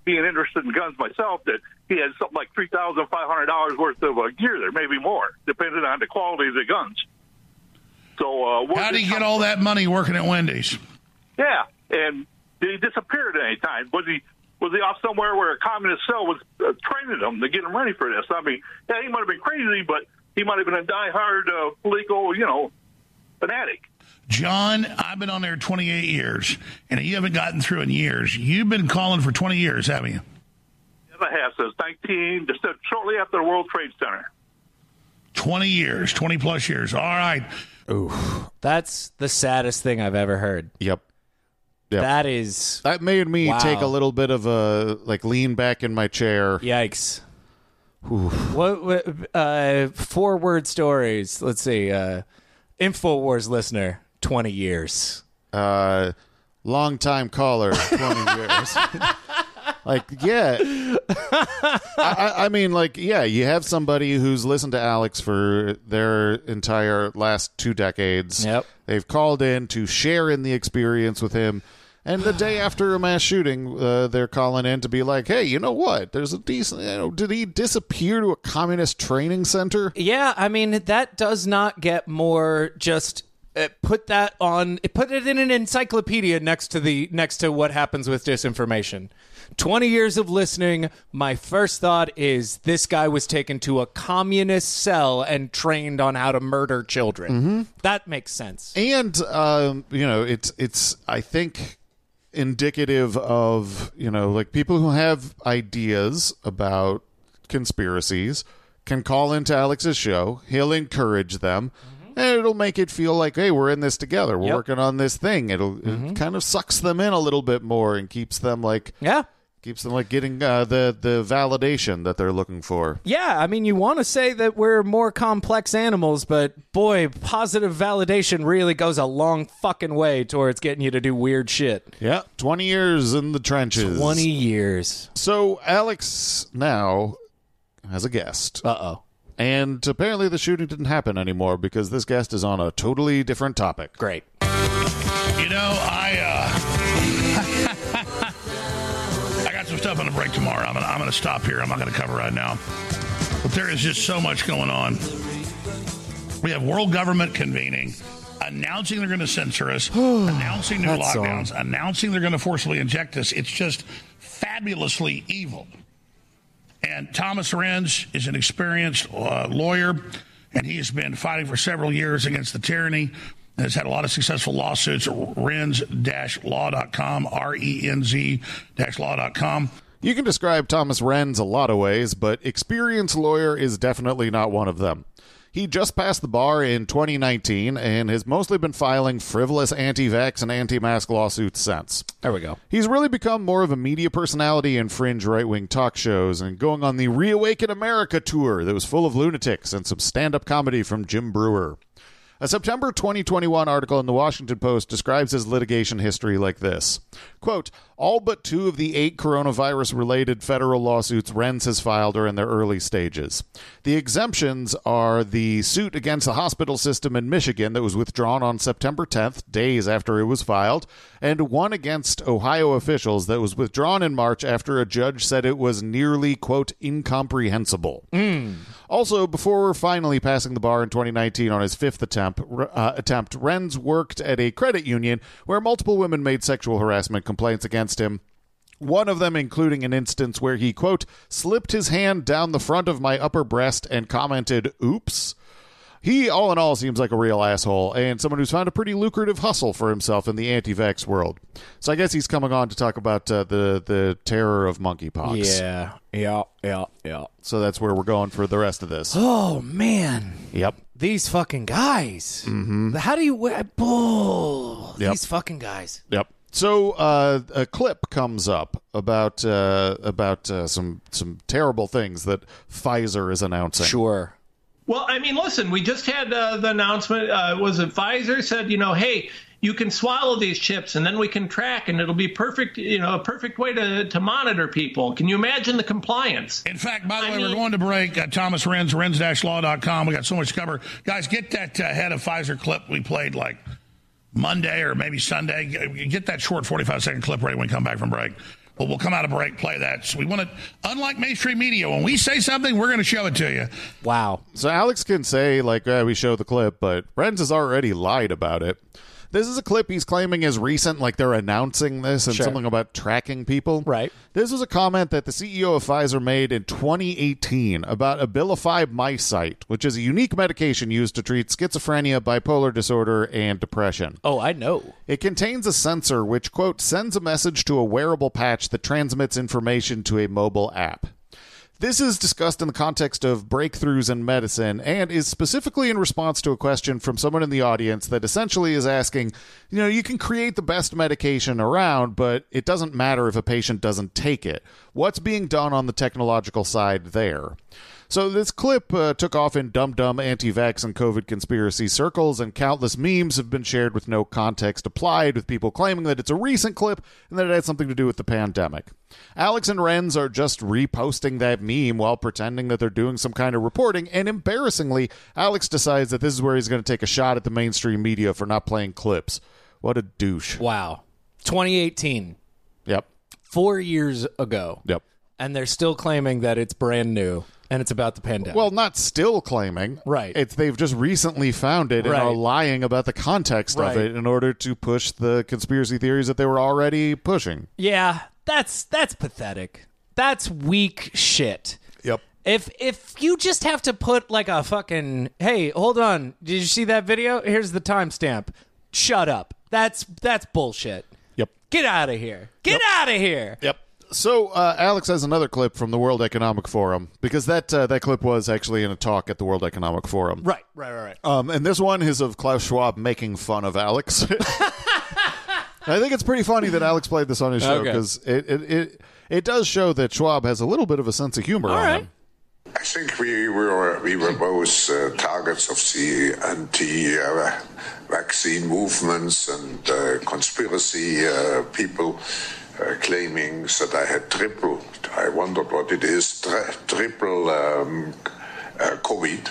being interested in guns myself, that he had something like $3,500 worth of gear there, maybe more, depending on the quality of the guns. So how did he get all that money working at Wendy's? Yeah, and did he disappear at any time? Was he off somewhere where a communist cell was training him to get him ready for this? I mean, yeah, he might have been crazy, but he might have been a diehard political, fanatic. John, I've been on there 28 years, and you haven't gotten through in years. You've been calling for 20 years, haven't you? Yes, I have, since shortly after the World Trade Center. 20 years, 20-plus years. All right. Ooh, that's the saddest thing I've ever heard. Yep. That made me take a little bit of a lean back in my chair. Yikes. What 4-word stories? Let's see. InfoWars listener, 20 years. Long time caller, 20 years. I mean, you have somebody who's listened to Alex for their entire last 2 decades. Yep. They've called in to share in the experience with him. And the day after a mass shooting, they're calling in to be like, hey, you know what? There's a decent, did he disappear to a communist training center? Yeah, I mean, that does not get more just... put it in an encyclopedia next to what happens with disinformation. 20 years of listening, my first thought is this guy was taken to a communist cell and trained on how to murder children. Mm-hmm. That makes sense. And it's I think indicative of people who have ideas about conspiracies can call into Alex's show. He'll encourage them. And it'll make it feel like, hey, we're in this together. We're working on this thing. It kind of sucks them in a little bit more and keeps them getting the validation that they're looking for. Yeah, I mean, you want to say that we're more complex animals, but boy, positive validation really goes a long fucking way towards getting you to do weird shit. Yeah, 20 years in the trenches. 20 years. So Alex now has a guest. Uh-oh. And apparently the shooting didn't happen anymore because this guest is on a totally different topic. Great. I got some stuff on the break tomorrow. I'm going to stop here. I'm not going to cover right now. But there is just so much going on. We have world government convening, announcing they're going to censor us, announcing new lockdowns, announcing they're going to forcibly inject us. It's just fabulously evil. And Thomas Renz is an experienced lawyer, and he has been fighting for several years against the tyranny and has had a lot of successful lawsuits at renz-law.com, renz-law.com. You can describe Thomas Renz a lot of ways, but experienced lawyer is definitely not one of them. He just passed the bar in 2019 and has mostly been filing frivolous anti-vax and anti-mask lawsuits since. There we go. He's really become more of a media personality in fringe right-wing talk shows and going on the Reawaken America tour that was full of lunatics and some stand-up comedy from Jim Brewer. A September 2021 article in the Washington Post describes his litigation history like this. Quote, all but 2 of the 8 coronavirus-related federal lawsuits Renz has filed are in their early stages. The exemptions are the suit against the hospital system in Michigan that was withdrawn on September 10th, days after it was filed, and one against Ohio officials that was withdrawn in March after a judge said it was nearly, quote, incomprehensible. Also, before finally passing the bar in 2019 on his 5th attempt, Renz worked at a credit union where multiple women made sexual harassment complaints against him. One of them including an instance where he, quote, slipped his hand down the front of my upper breast and commented, oops. He, all in all, seems like a real asshole and someone who's found a pretty lucrative hustle for himself in the anti-vax world. So I guess he's coming on to talk about the terror of monkeypox. Yeah. So that's where we're going for the rest of this. Oh, man. Yep. These fucking guys. Mm-hmm. How do you... These fucking guys. Yep. So a clip comes up about some terrible things that Pfizer is announcing. Sure. Well, I mean, listen, we just had the announcement. Was it Pfizer said, hey, you can swallow these chips and then we can track and it'll be perfect, a perfect way to monitor people. Can you imagine the compliance? In fact, by the way, we're going to break. Thomas Renz, renz-law.com. We got so much to cover. Guys, get that head of Pfizer clip we played Monday or maybe Sunday. Get that short 45-second clip ready when we come back from break. But we'll come out of break, play that. So we want to, unlike mainstream media, when we say something, we're going to show it to you. Wow. So Alex can say, like, we show the clip, but Renz has already lied about it. This is a clip he's claiming is recent, like they're announcing this and something about tracking people. Right. This was a comment that the CEO of Pfizer made in 2018 about Abilify Mysite, which is a unique medication used to treat schizophrenia, bipolar disorder, and depression. Oh, I know. It contains a sensor which, quote, sends a message to a wearable patch that transmits information to a mobile app. This is discussed in the context of breakthroughs in medicine and is specifically in response to a question from someone in the audience that essentially is asking, you can create the best medication around, but it doesn't matter if a patient doesn't take it. What's being done on the technological side there? So this clip took off in dumb anti-vax and COVID conspiracy circles, and countless memes have been shared with no context applied, with people claiming that it's a recent clip and that it had something to do with the pandemic. Alex and Renz are just reposting that meme while pretending that they're doing some kind of reporting, and embarrassingly, Alex decides that this is where he's going to take a shot at the mainstream media for not playing clips. What a douche. Wow. 2018. Yep. 4 years ago. Yep. And they're still claiming that it's brand new. And it's about the pandemic. Well, not still claiming. Right. They've just recently found it and are lying about the context of it in order to push the conspiracy theories that they were already pushing. Yeah, that's pathetic. That's weak shit. Yep. If you just have to put like a fucking, hey, hold on, did you see that video? Here's the timestamp. Shut up. That's bullshit. Yep. Get out of here. Get out of here. Yep. So Alex has another clip from the World Economic Forum, because that clip was actually in a talk at the World Economic Forum. Right. And this one is of Klaus Schwab making fun of Alex. I think it's pretty funny that Alex played this on his show, because it does show that Schwab has a little bit of a sense of humor on him. I think we were both targets of the anti-vaccine movements and conspiracy people. Claiming that I had I wondered what it is, triple COVID.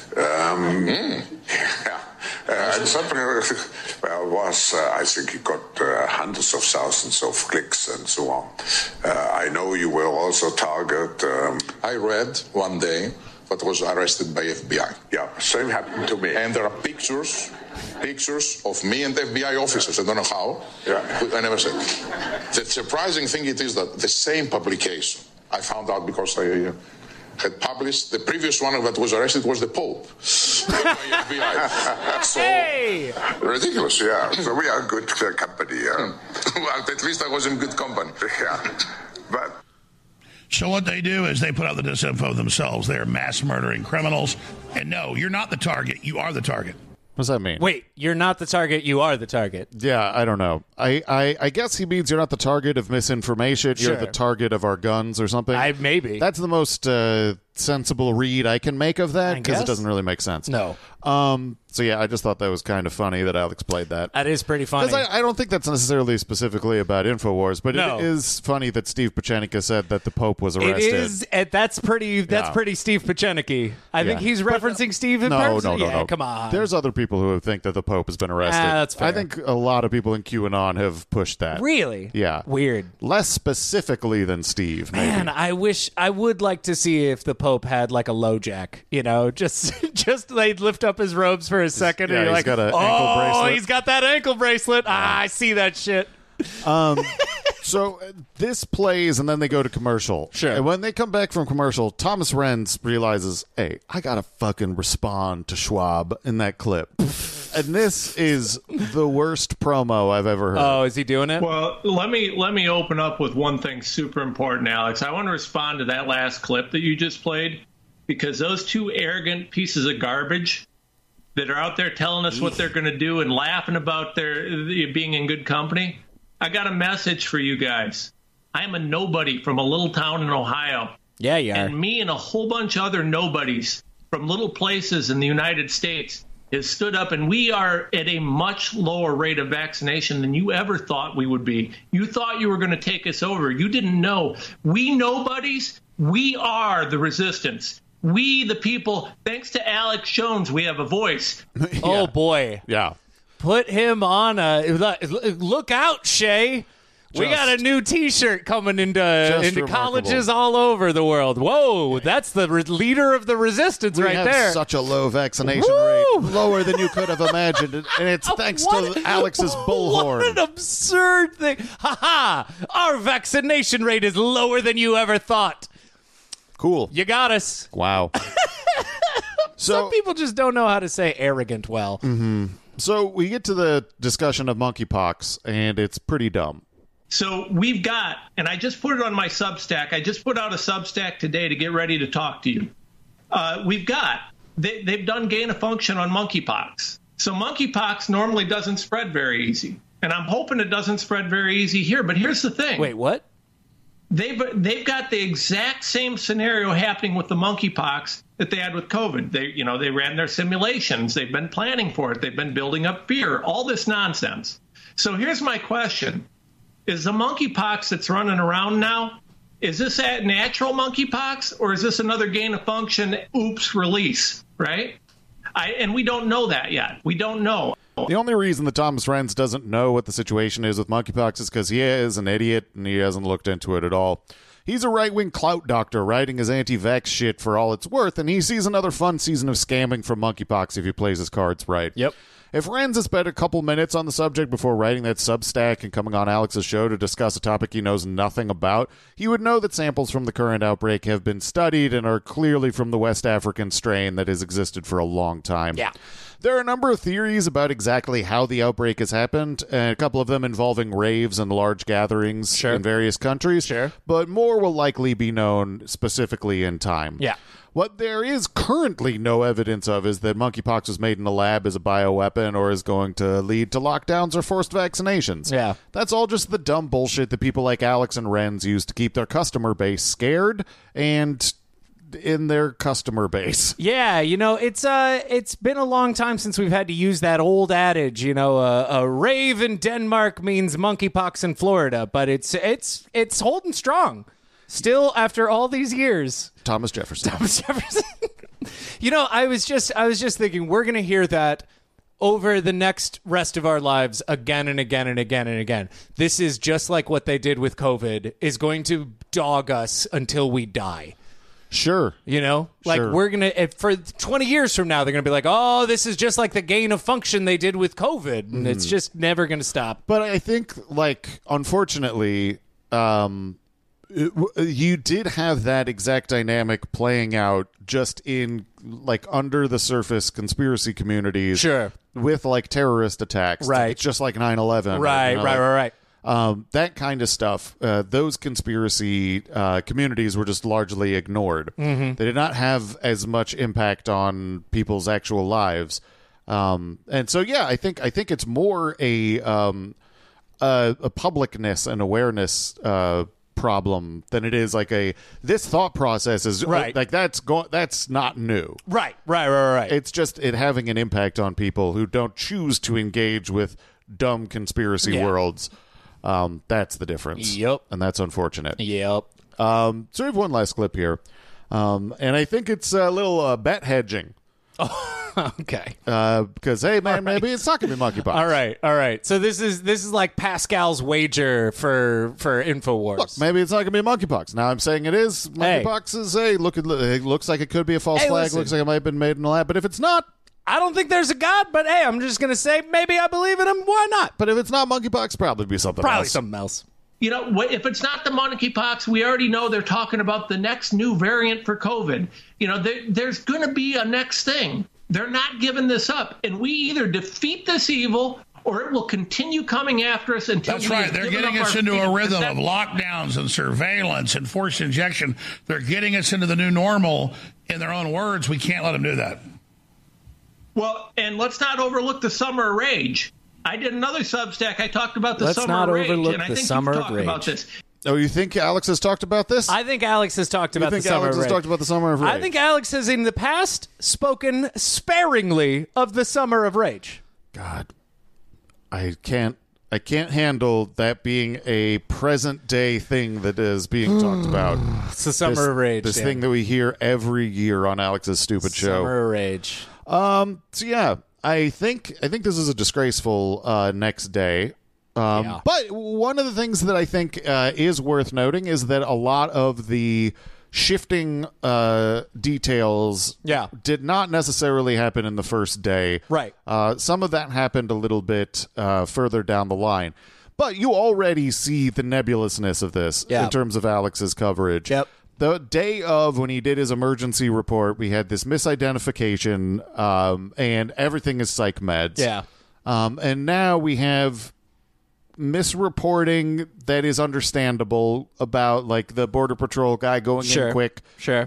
I think he got hundreds of thousands of clicks and so on. I know you were also target. I read one day that was arrested by FBI. Yeah, same happened to me. And there are pictures of me and FBI officers. I don't know how. Yeah. I never said. The surprising thing it is that the same publication, I found out because I had published, the previous one that was arrested was the Pope. FBI. So, ridiculous, yeah. So we are good company. Well, at least I was in good company. Yeah. But so what they do is they put out the disinfo themselves. They are mass murdering criminals. And no, you're not the target. You are the target. What does that mean? Wait, you're not the target. You are the target. Yeah, I don't know. I guess he means you're not the target of misinformation. You're the target of our guns or something. Maybe. That's the most sensible read I can make of that, because it doesn't really make sense. No. So yeah, I just thought that was kind of funny that Alex played that. That is pretty funny. Because I don't think that's necessarily specifically about InfoWars, but it is funny that Steve Pachenica said that the Pope was arrested. It is. That's pretty Steve Pachenica. I think he's referencing Steve in person. No. Come on. There's other people who think that the Pope has been arrested. That's fair. I think a lot of people in QAnon have pushed that. Really? Yeah. Weird. Less specifically than Steve, maybe. Man, I would like to see if the Pope had like a LoJack, just they'd lift up his robes for a second and you're like, got an ankle bracelet. He's got that ankle bracelet. I see that shit. So this plays and then they go to commercial. Sure. And when they come back from commercial, Thomas Renz realizes, hey, I got to fucking respond to Schwab in that clip. And this is the worst promo I've ever heard. Oh, is he doing it? Well, let me open up with one thing super important, Alex. I want to respond to that last clip that you just played, because those two arrogant pieces of garbage that are out there telling us what they're going to do and laughing about their being in good company, I got a message for you guys. I am a nobody from a little town in Ohio. Yeah, you are. And me and a whole bunch of other nobodies from little places in the United States has stood up, and we are at a much lower rate of vaccination than you ever thought we would be. You thought you were going to take us over. You didn't know. We nobodies, we are the resistance. We, the people, thanks to Alex Jones, we have a voice. Yeah. Oh, boy. Yeah. Put him on look out, Shay. We got a new T-shirt coming into remarkable. colleges all over the world. Whoa, that's the leader of the resistance We right have there. such a low vaccination rate, lower than you could have imagined, and it's thanks to Alex's bullhorn. What an absurd thing! Ha ha! Our vaccination rate is lower than you ever thought. Cool. You got us. Wow. Some people just don't know how to say arrogant well. Mm-hmm. So we get to the discussion of monkeypox, and it's pretty dumb. So we've got, and I just put it on my Substack. I just put out a Substack today to get ready to talk to you. We've got, they've done gain of function on monkeypox. So monkeypox normally doesn't spread very easy. And I'm hoping it doesn't spread very easy here. But here's the thing. Wait, what? They've got the exact same scenario happening with the monkeypox that they had with COVID. They ran their simulations. They've been planning for it. They've been building up fear, all this nonsense. So here's my question. Is the monkeypox that's running around now, is this that natural monkeypox, or is this another gain of function, oops, release, right? And we don't know that yet. We don't know. The only reason that Thomas Renz doesn't know what the situation is with monkeypox is because he is an idiot and he hasn't looked into it at all. He's a right-wing clout doctor writing his anti-vax shit for all it's worth, and he sees another fun season of scamming from monkeypox if he plays his cards right. Yep. If Renz has spent a couple minutes on the subject before writing that Substack and coming on Alex's show to discuss a topic he knows nothing about, he would know that samples from the current outbreak have been studied and are clearly from the West African strain that has existed for a long time. Yeah. There are a number of theories about exactly how the outbreak has happened, and a couple of them involving raves and large gatherings in various countries. Sure. But more will likely be known specifically in time. Yeah. What there is currently no evidence of is that monkeypox was made in a lab as a bioweapon or is going to lead to lockdowns or forced vaccinations. Yeah. That's all just the dumb bullshit that people like Alex and Renz use to keep their customer base scared and in their customer base. Yeah, it's been a long time since we've had to use that old adage, a rave in Denmark means monkeypox in Florida, but it's holding strong still after all these years. Thomas Jefferson. I was just thinking we're going to hear that over the next rest of our lives again and again and again and again. This is just like what they did with COVID is going to dog us until we die. Sure. Sure. We're going to, for 20 years from now, they're going to be like, oh, this is just like the gain of function they did with COVID. And it's just never going to stop. But I think, unfortunately, you did have that exact dynamic playing out just in, under the surface conspiracy communities. Sure. With, terrorist attacks. Right. Just like 9/11. Right. That kind of stuff, those conspiracy communities were just largely ignored. Mm-hmm. They did not have as much impact on people's actual lives. And so, yeah, I think it's more a publicness and awareness problem than it is this thought process is right. That's not new. Right. It's just it having an impact on people who don't choose to engage with dumb conspiracy worlds. That's the difference. Yep. And that's unfortunate. Yep. So we have one last clip here. And I think it's a little bet hedging. Oh, okay. Because, hey, man, maybe it's not going to be monkeypox. All right. So this is like Pascal's wager for InfoWars. Look, maybe it's not going to be monkeypox. Now I'm saying it is. Monkeypox is it looks like it could be a false flag. Listen. Looks like it might have been made in a lab. But if it's not, I don't think there's a God, but hey, I'm just going to say maybe I believe in him. Why not? But if it's not monkeypox, probably be something else. Something else. If it's not the monkeypox, we already know they're talking about the next new variant for COVID. There's going to be a next thing. They're not giving this up. And we either defeat this evil or it will continue coming after us until That's right. They're getting us into a rhythm of lockdowns and surveillance and forced injection. They're getting us into the new normal. In their own words, we can't let them do that. Well, and let's not overlook the summer of rage. I did another Substack. I talked about the summer of rage. And I think you've talked about this. Oh, you think Alex has talked about this? I think Alex has talked about the summer of rage. Alex has talked about the summer of rage? I think Alex has in the past spoken sparingly of the summer of rage. God, I can't handle that being a present day thing that is being talked about. It's the summer of rage. This thing that we hear every year on Alex's stupid show. Summer of rage. So yeah, I think this is a disgraceful next day. But one of the things that I think is worth noting is that a lot of the shifting details did not necessarily happen in the first day. Right. Some of that happened a little bit further down the line. But you already see the nebulousness of this in terms of Alex's coverage. Yep. The day of when he did his emergency report, we had this misidentification, and everything is psych meds. Yeah. And now we have misreporting that is understandable about like the Border Patrol guy going in quick. Sure.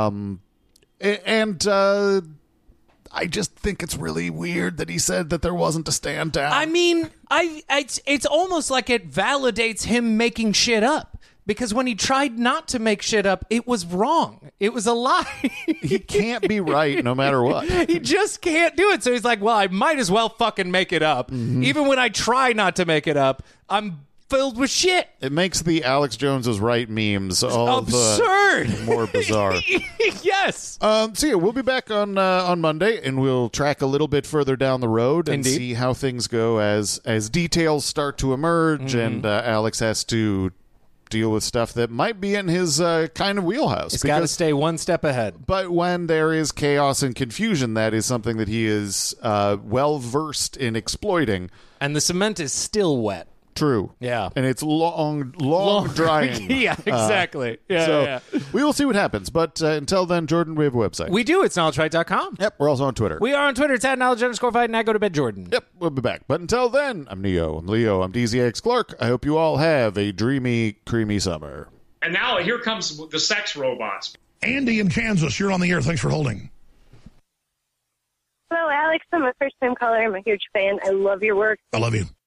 And I just think it's really weird that he said that there wasn't a stand down. I mean, it's almost like it validates him making shit up. Because when he tried not to make shit up, it was wrong. It was a lie. He can't be right no matter what. He just can't do it. So he's like, well, I might as well fucking make it up. Mm-hmm. Even when I try not to make it up, I'm filled with shit. It makes the Alex Jones is right memes all absurd. More bizarre. Yes. So yeah, we'll be back on Monday, and we'll track a little bit further down the road and see how things go as details start to emerge, and Alex has to deal with stuff that might be in his kind of wheelhouse. He's got to stay one step ahead. But when there is chaos and confusion, that is something that he is well versed in exploiting. And the cement is still wet. True. Yeah. And it's long drying. Yeah, exactly. So we will see what happens. But until then, Jordan, we have a website. We do. It's knowledgefight.com. Yep. We're also on Twitter. We are on Twitter. It's @knowledge_fight, and I go to bed, Jordan. Yep. We'll be back. But until then, I'm Neo. I'm Leo. I'm DZX Clark. I hope you all have a dreamy, creamy summer. And now here comes the sex robots. Andy in Kansas, you're on the air. Thanks for holding. Hello, Alex. I'm a first-time caller. I'm a huge fan. I love your work. I love you.